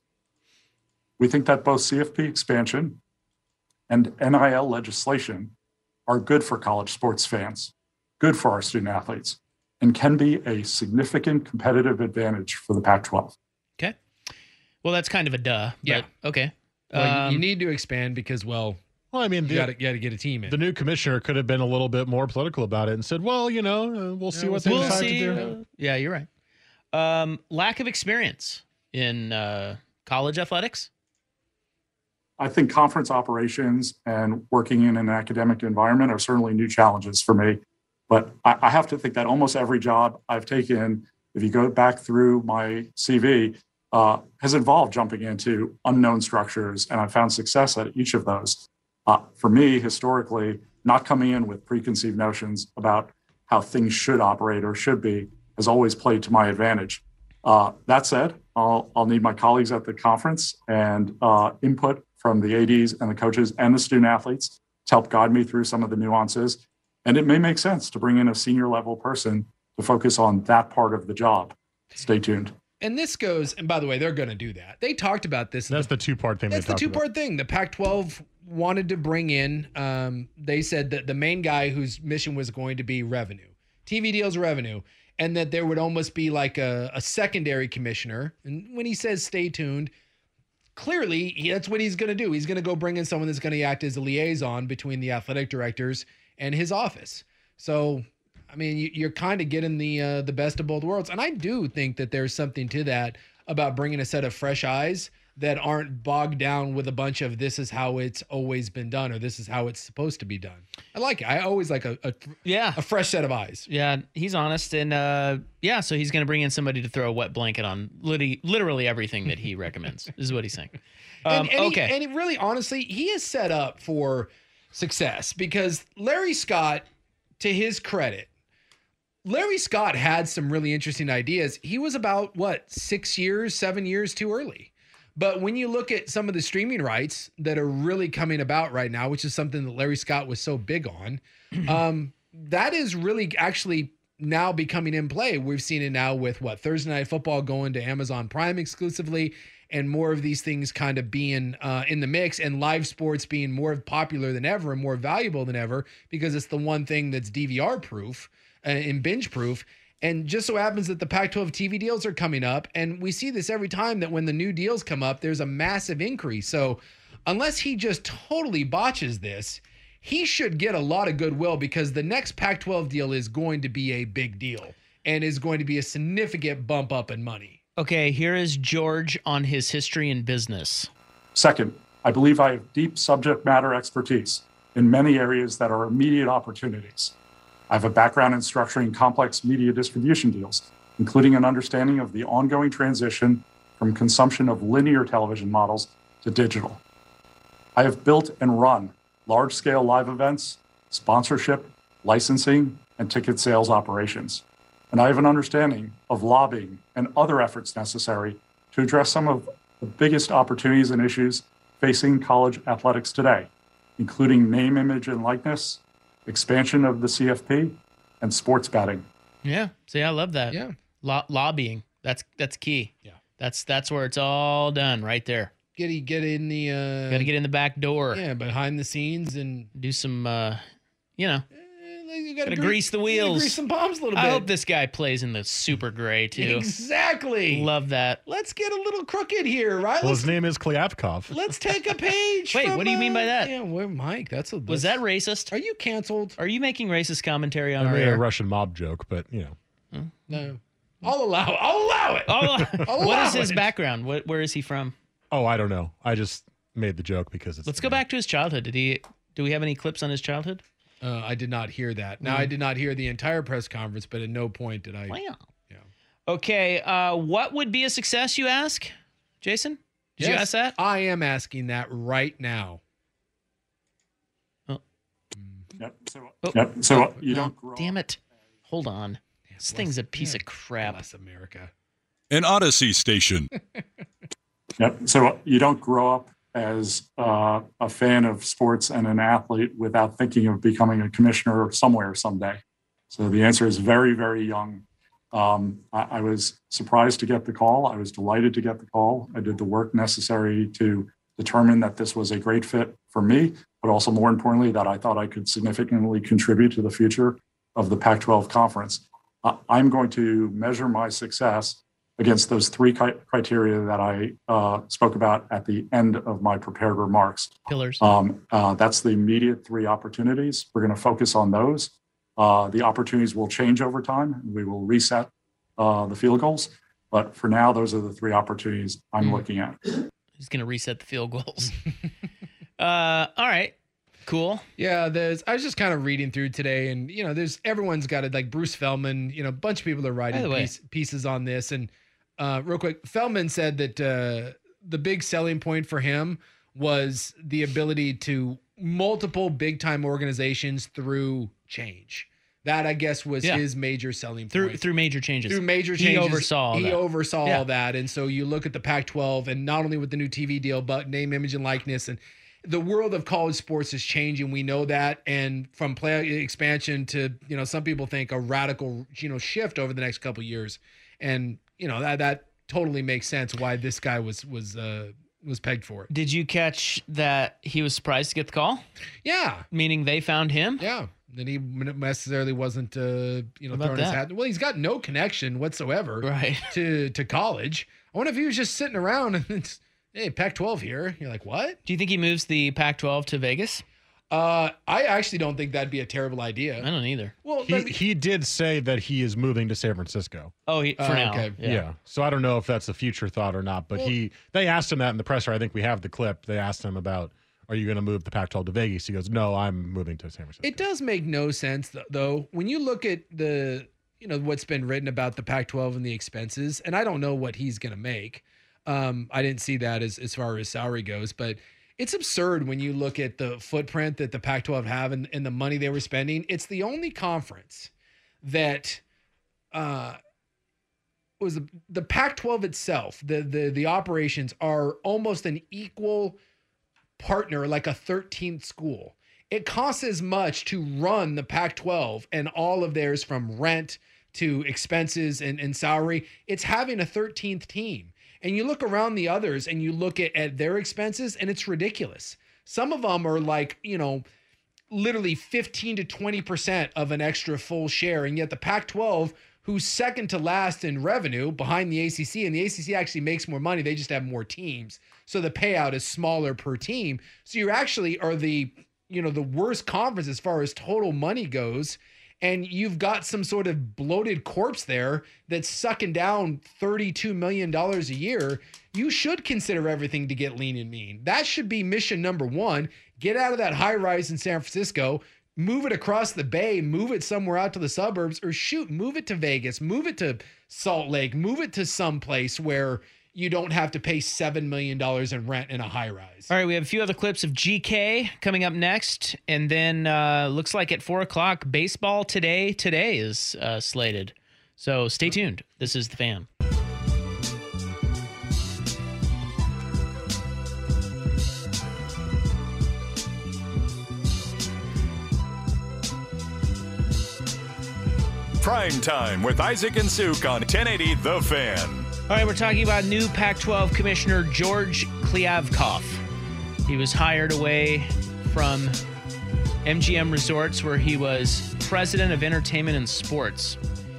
L: We think that both C F P expansion and N I L legislation are good for college sports fans, good for our student athletes, and can be a significant competitive advantage for the Pac twelve.
H: Okay. Well, that's kind of a duh. But
I: Yeah.
H: Okay.
I: Well, you- you
H: Um,
I: need to expand because, well,
J: Well, I mean,
I: you
J: the,
I: got to got to get a team in.
J: the new commissioner could have been a little bit more political about it and said, well, you know, uh, we'll see
I: we'll
J: what they
H: we'll
J: decide
H: see.
J: to do.
H: uh, yeah, you're right. Um, lack of experience in uh, college athletics.
L: I think conference operations and working in an academic environment are certainly new challenges for me. But I, I have to think that almost every job I've taken, if you go back through my C V, uh, has involved jumping into unknown structures, and I've found success at each of those. Uh, for me, historically, not coming in with preconceived notions about how things should operate or should be has always played to my advantage. Uh, that said, I'll, I'll need my colleagues at the conference and uh, input from the A Ds and the coaches and the student athletes to help guide me through some of the nuances. And it may make sense to bring in a senior level person to focus on that part of the job. Stay tuned.
I: And this goes, and by the way, they're going to do that. They talked about this.
J: That's the, the two-part thing.
I: That's
J: they
I: the two-part
J: about.
I: thing. The Pac twelve wanted to bring in, um, they said that the main guy whose mission was going to be revenue, T V deals revenue, and that there would almost be like a, a secondary commissioner. And when he says stay tuned, clearly he, that's what he's going to do. He's going to go bring in someone that's going to act as a liaison between the athletic directors and his office. So, I mean, you, you're kind of getting the uh, the best of both worlds. And I do think that there's something to that about bringing a set of fresh eyes that aren't bogged down with a bunch of this is how it's always been done or this is how it's supposed to be done. I like it. I always like a, a
H: yeah
I: a fresh set of eyes.
H: Yeah, he's honest. And uh, yeah, so he's going to bring in somebody to throw a wet blanket on literally, literally everything that he recommends is what he's saying. Um,
I: and, and
H: okay.
I: He, and it really, honestly, he is set up for success because Larry Scott, to his credit, Larry Scott had some really interesting ideas. He was about, what, six years, seven years too early. But when you look at some of the streaming rights that are really coming about right now, which is something that Larry Scott was so big on, um, that is really actually now becoming in play. We've seen it now with, what, Thursday Night Football going to Amazon Prime exclusively, and more of these things kind of being uh, in the mix, and live sports being more popular than ever and more valuable than ever because it's the one thing that's D V R proof uh, and binge proof. And just so happens that the Pac twelve T V deals are coming up, and we see this every time that when the new deals come up, there's a massive increase. So unless he just totally botches this, he should get a lot of goodwill because the next Pac twelve deal is going to be a big deal and is going to be a significant bump up in money.
H: Okay, here is George on his history in business.
L: Second, I believe I have deep subject matter expertise in many areas that are immediate opportunities. I have a background in structuring complex media distribution deals, including an understanding of the ongoing transition from consumption of linear television models to digital. I have built and run large-scale live events, sponsorship, licensing, and ticket sales operations. And I have an understanding of lobbying and other efforts necessary to address some of the biggest opportunities and issues facing college athletics today, including name, image, and likeness, expansion of the C F P, and sports betting.
H: Yeah. See, I love that.
I: Yeah.
H: Lo- lobbying. That's that's key.
I: Yeah.
H: That's that's where it's all done right there.
I: Get get in the uh,
H: Got to get in the back door.
I: Yeah, behind the scenes and
H: do some, uh, you know,
I: you
H: got to
I: gre-
H: grease the wheels.
I: Grease some palms a little bit.
H: I hope this guy plays in the Super Gray too.
I: Exactly.
H: Love that.
I: Let's get a little crooked here, right?
J: Well,
I: let's,
J: his name is Klyapkov.
I: Let's take a page.
H: Wait,
I: from,
H: what do you mean by that?
I: Uh, yeah, well, Mike, that's a. That's,
H: Was that racist?
I: Are you canceled?
H: Are you making racist commentary on
J: I
H: our
J: made
H: air?
J: a Russian mob joke, but you know.
I: No. I'll allow it. I'll allow it.
H: Oh,
I: I'll
H: what
I: allow
H: is his
I: it.
H: background? What, where is he from?
J: Oh, I don't know. I just made the joke because it's.
H: Let's go back to his childhood. Did he? Do we have any clips on his childhood?
I: Uh, I did not hear that. Now, I did not hear the entire press conference, but at no point did I.
H: Wow.
I: Yeah.
H: Okay. Uh, what would be a success, you ask? Jason? Did you
I: Yes,
H: ask that?
I: I am asking that right now.
L: Yep. So,
H: Oh.
L: yep. so
H: Oh,
L: you
H: no,
L: don't grow
H: Damn
L: up-
H: it. Hold on. This
I: bless-
H: thing's a piece
I: yeah,
H: of crap.
I: Bless America.
E: An Odyssey station.
L: Yep. So you don't grow up as uh, a fan of sports and an athlete without thinking of becoming a commissioner somewhere someday. So the answer is very, very young. Um, I, I was surprised to get the call. I was delighted to get the call. I did the work necessary to determine that this was a great fit for me, but also more importantly, that I thought I could significantly contribute to the future of the Pac twelve conference. Uh, I'm going to measure my success against those three ki- criteria that I uh, spoke about at the end of my prepared remarks.
H: Pillars.
L: Um, uh, that's the immediate three opportunities. We're going to focus on those. Uh, the opportunities will change over time. We will reset uh, the field goals. But for now, those are the three opportunities I'm
H: Mm.
L: looking at.
H: He's going to reset the field goals. uh, all right. Cool.
I: Yeah, there's. I was just kind of reading through today, and you know, there's everyone's got it. Like Bruce Feldman, you know, a bunch of people are writing piece, pieces on this. And uh, real quick, Feldman said that uh, the big selling point for him was the ability to multiple big time organizations through change. That I guess was
H: yeah.
I: his major selling point.
H: Through through major changes.
I: Through major changes.
H: He oversaw.
I: He
H: that.
I: oversaw
H: yeah.
I: all that, and so you look at the Pac twelve, and not only with the new T V deal, but name, image, and likeness, and the world of college sports is changing. We know that. And from play expansion to, you know, some people think a radical, you know, shift over the next couple of years. And, you know, that, that totally makes sense why this guy was, was, uh, was pegged for it.
H: Did you catch that he was surprised to get the call?
I: Yeah.
H: Meaning they found him?
I: Yeah. That he necessarily wasn't, uh, you know,
H: About
I: throwing his
H: that?
I: hat. Well, he's got no connection whatsoever
H: right.
I: to, to college. I wonder if he was just sitting around and it's, hey, Pac twelve here. You're like, what?
H: Do you think he moves the Pac twelve to Vegas?
I: Uh, I actually don't think that'd be a terrible idea.
H: I don't either.
I: Well,
J: he, he did say that he is moving to San Francisco.
H: Oh, he, for
I: uh,
H: now.
I: Okay.
J: Yeah. yeah. So I don't know if that's a future thought or not, but
I: well,
J: he they asked him that in the presser. I think we have the clip. They asked him about, are you going to move the Pac twelve to Vegas? He goes, no, I'm moving to San Francisco.
I: It does make no sense though. When you look at the, you know, what's been written about the Pac twelve and the expenses, and I don't know what he's going to make. Um, I didn't see that as, as far as salary goes, but it's absurd when you look at the footprint that the Pac twelve have and, and the money they were spending. It's the only conference that uh, was the, the Pac twelve itself. The, the, the operations are almost an equal partner, like a thirteenth school. It costs as much to run the Pac twelve and all of theirs, from rent to expenses and, and salary. It's having a thirteenth team. And you look around the others and you look at, at their expenses, and it's ridiculous. Some of them are like, you know, literally fifteen to twenty percent of an extra full share. And yet the Pac twelve, who's second to last in revenue behind the A C C, and the A C C actually makes more money, they just have more teams. So the payout is smaller per team. So you actually are the, you know, the worst conference as far as total money goes. And you've got some sort of bloated corpse there that's sucking down thirty-two million dollars a year. You should consider everything to get lean and mean. That should be mission number one. Get out of that high rise in San Francisco, move it across the bay, move it somewhere out to the suburbs, or shoot, move it to Vegas, move it to Salt Lake, move it to some place where you don't have to pay seven million dollars in rent in a high rise.
H: All right, we have a few other clips of G K coming up next. And then uh, looks like at four o'clock, Baseball Today today is uh, slated. So stay tuned. This is The Fan.
E: Prime Time with Isaac and Suk on ten eighty The Fan.
H: All right, we're talking about new Pac twelve Commissioner George Kliavkoff. He was hired away from M G M Resorts, where he was president of entertainment and sports.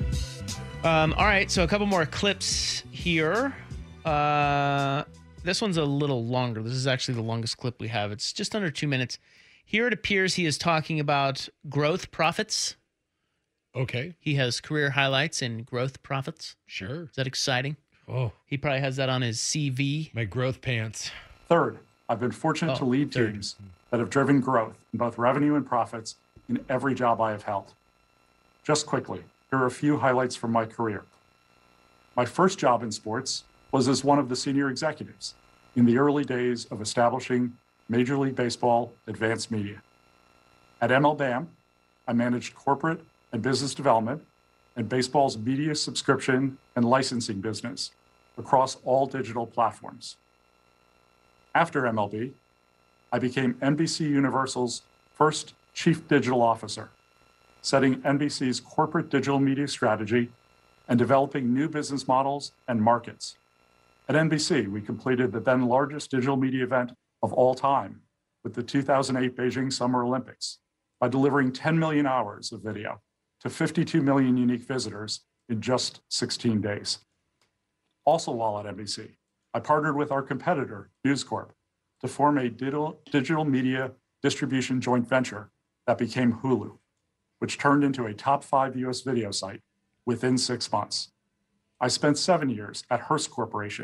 H: Um, all right, so a couple more clips here. Uh, this one's a little longer. This is actually the longest clip we have. It's just under two minutes. Here it appears he is talking about growth profits.
I: Okay.
H: He has career highlights in growth profits.
I: Sure.
H: Is that exciting?
I: Oh,
H: he probably has that on his C V.
I: My growth pants.
L: Third, I've been fortunate
H: Oh,
L: to lead
H: third.
L: teams that have driven growth in both revenue and profits in every job I have held. Just quickly, here are a few highlights from my career. My first job in sports was as one of the senior executives in the early days of establishing Major League Baseball advanced media. At M L B A M, I managed corporate and business development and baseball's media subscription and licensing business across all digital platforms. After M L B, I became N B C Universal's first chief digital officer, setting N B C's corporate digital media strategy and developing new business models and markets. At N B C, we completed the then largest digital media event of all time with the two thousand eight Beijing Summer Olympics by delivering ten million hours of video to fifty-two million unique visitors in just sixteen days. Also while at N B C, I partnered with our competitor, News Corp, to form a digital, digital media distribution joint venture that became Hulu, which turned into a top five U S video site within six months. I spent seven years at Hearst Corporation,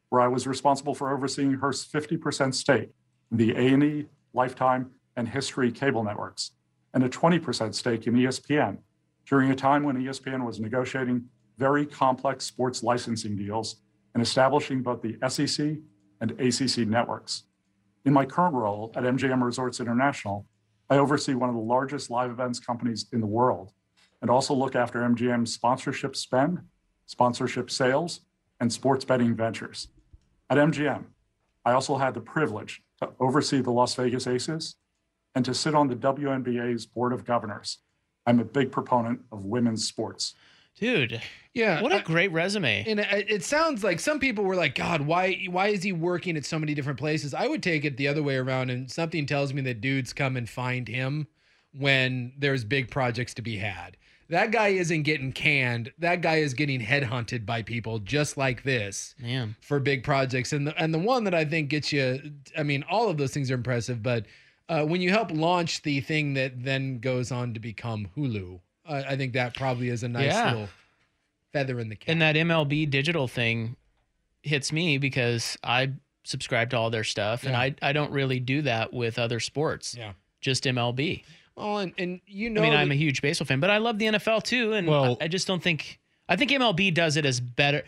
L: where I was responsible for overseeing Hearst's fifty percent stake in the A and E, Lifetime, and History cable networks, and a twenty percent stake in E S P N during a time when E S P N was negotiating very complex sports licensing deals and establishing both the S E C and A C C networks. In my current role at M G M Resorts International, I oversee one of the largest live events companies in the world and also look after M G M's sponsorship spend, sponsorship sales, and sports betting ventures. At M G M, I also had the privilege to oversee the Las Vegas Aces and to sit on the W N B A's Board of Governors. I'm a big proponent of women's sports.
H: Dude,
I: yeah,
H: what a
I: I,
H: great resume.
I: And it, it sounds like some people were like, God, why why is he working at so many different places? I would take it the other way around, and something tells me that dudes come and find him when there's big projects to be had. That guy isn't getting canned. That guy is getting headhunted by people just like this,
H: man,
I: for big projects. And the, and the one that I think gets you, I mean, all of those things are impressive, but uh, when you help launch the thing that then goes on to become Hulu, uh, I think that probably is a nice
H: yeah.
I: little feather in the cap.
H: And that M L B digital thing hits me because I subscribe to all their stuff, yeah. and I, I don't really do that with other sports.
I: Yeah,
H: just M L B.
I: Well, and, and you know,
H: I mean,
I: that,
H: I'm a huge baseball fan, but I love the N F L too. And
J: well,
H: I, I just don't think, I think M L B does it as better.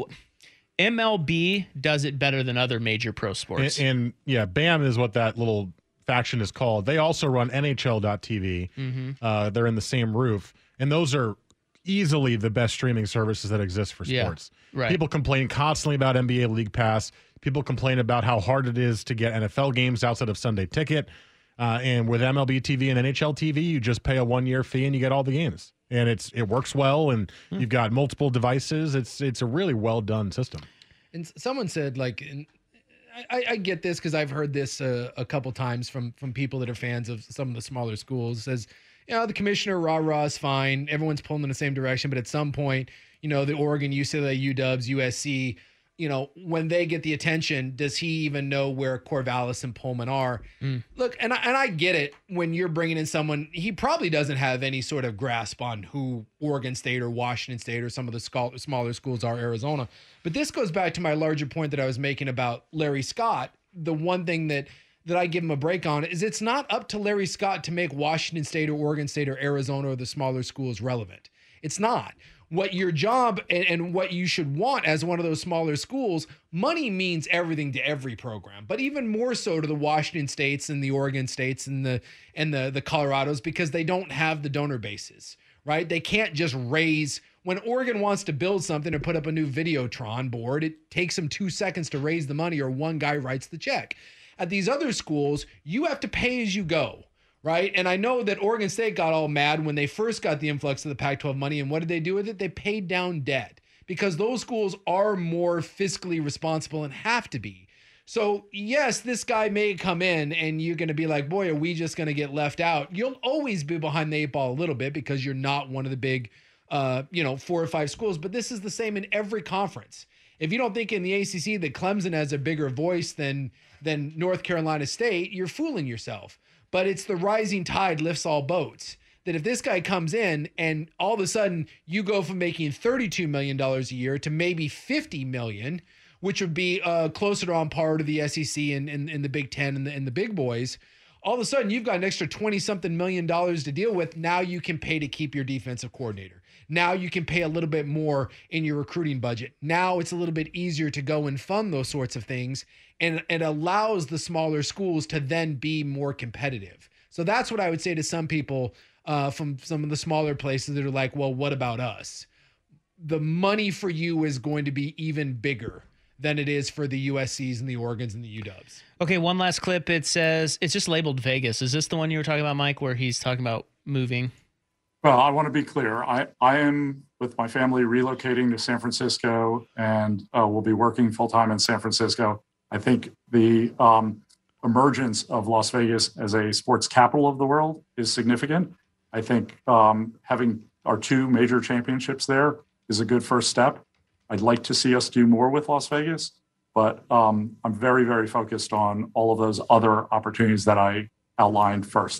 H: M L B does it better than other major pro sports.
J: And, and yeah, B A M is what that little faction is called. They also run N H L dot T V.
H: Mm-hmm.
J: Uh, they're in the same roof. And those are easily the best streaming services that exist for sports.
H: Yeah, right.
J: People complain constantly about N B A League Pass. People complain about how hard it is to get N F L games outside of Sunday Ticket. Uh, and with M L B T V and N H L T V, you just pay a one-year fee and you get all the games. And it's it works well, and hmm. you've got multiple devices. It's it's a really well-done system.
I: And someone said, like, and I, I get this because I've heard this uh, a couple times from from people that are fans of some of the smaller schools. It says, you know, the commissioner, rah-rah, is fine. Everyone's pulling in the same direction. But at some point, you know, the Oregon, U C L A, U W, U S C, you know, when they get the attention, does he even know where Corvallis and Pullman are? Mm. Look, and I, and I get it when you're bringing in someone, he probably doesn't have any sort of grasp on who Oregon State or Washington State or some of the smaller schools are, Arizona. But this goes back to my larger point that I was making about Larry Scott. The one thing that that I give him a break on is it's not up to Larry Scott to make Washington State or Oregon State or Arizona or the smaller schools relevant. It's not. What your job and, and what you should want as one of those smaller schools, money means everything to every program, but even more so to the Washington States and the Oregon States and the and the the Colorados, because they don't have the donor bases, right? They can't just raise. When Oregon wants to build something or put up a new Videotron board, it takes them two seconds to raise the money, or one guy writes the check. At these other schools, you have to pay as you go. Right. And I know that Oregon State got all mad when they first got the influx of the Pac twelve money. And what did they do with it? They paid down debt because those schools are more fiscally responsible and have to be. So, yes, this guy may come in and you're going to be like, boy, are we just going to get left out? You'll always be behind the eight ball a little bit because you're not one of the big, uh, you know, four or five schools. But this is the same in every conference. If you don't think in the A C C that Clemson has a bigger voice than than North Carolina State, you're fooling yourself. But it's the rising tide lifts all boats. That if this guy comes in and all of a sudden you go from making thirty-two million dollars a year to maybe fifty million dollars, which would be uh, closer to on par to the S E C and, and, and the Big Ten and the, and the big boys, all of a sudden you've got an extra twenty-something million dollars to deal with. Now you can pay to keep your defensive coordinator. Now you can pay a little bit more in your recruiting budget. Now it's a little bit easier to go and fund those sorts of things, and it allows the smaller schools to then be more competitive. So that's what I would say to some people uh, from some of the smaller places that are like, well, what about us? The money for you is going to be even bigger than it is for the U S Cs and the Oregons and the U Ws.
H: Okay, one last clip. It says, it's just labeled Vegas. Is this the one you were talking about, Mike, where he's talking about moving?
L: Well, I want to be clear. I, I am, with my family, relocating to San Francisco, and uh, we'll be working full-time in San Francisco. I think the um, emergence of Las Vegas as a sports capital of the world is significant. I think um, having our two major championships there is a good first step. I'd like to see us do more with Las Vegas, but um, I'm very, very focused on all of those other opportunities that I outlined first.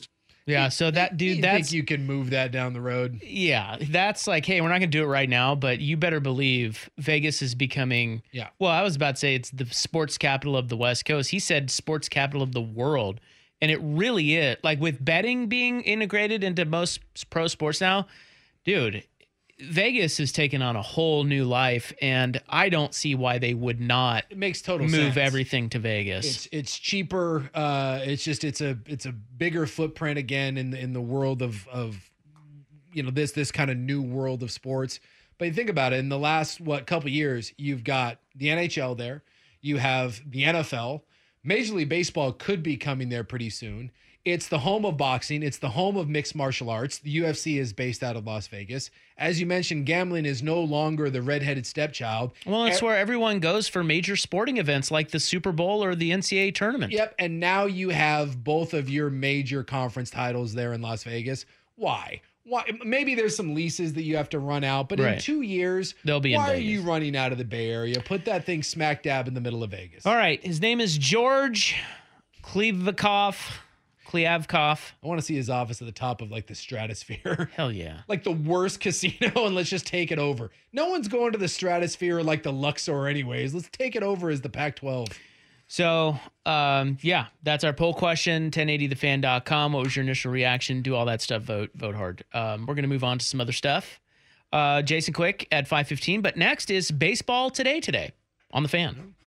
H: Yeah, so that dude,
I: you
H: that's
I: think you can move that down the road.
H: Yeah, that's like, hey, we're not going to do it right now, but you better believe Vegas is becoming.
I: Yeah.
H: Well, I was about to say it's the sports capital of the West Coast. He said sports capital of the world, and it really is. Like with betting being integrated into most pro sports now, dude, Vegas is taking on a whole new life, and I don't see why they would not.
I: It makes total
H: move
I: sense.
H: everything to Vegas.
I: It's it's cheaper. Uh, it's just it's a it's a bigger footprint again in the, in the world of of you know this this kind of new world of sports. But you think about it, in the last what couple years, you've got the N H L there, you have the N F L, Major League Baseball could be coming there pretty soon. It's the home of boxing. It's the home of mixed martial arts. The U F C is based out of Las Vegas. As you mentioned, gambling is no longer the redheaded stepchild.
H: Well, it's e- where everyone goes for major sporting events like the Super Bowl or the N C double A tournament.
I: Yep, and now you have both of your major conference titles there in Las Vegas. Why? Why? Maybe there's some leases that you have to run out, but
H: Right.
I: in two years,
H: They'll be in
I: why are
H: Vegas.
I: you running out of the Bay Area? Put that thing smack dab in the middle of Vegas.
H: All right, his name is George Kliavkoff. Kliavkoff.
I: I want to see his office at the top of like the stratosphere.
H: Hell yeah.
I: Like the worst casino, and let's just take it over. No one's going to the stratosphere like the Luxor anyways. Let's take it over as the Pac twelve.
H: So, um, yeah, that's our poll question, ten eighty the fan dot com. What was your initial reaction? Do all that stuff. Vote vote hard. Um, we're going to move on to some other stuff. Uh, Jason Quick at five fifteen. But next is Baseball Today today on the Fan.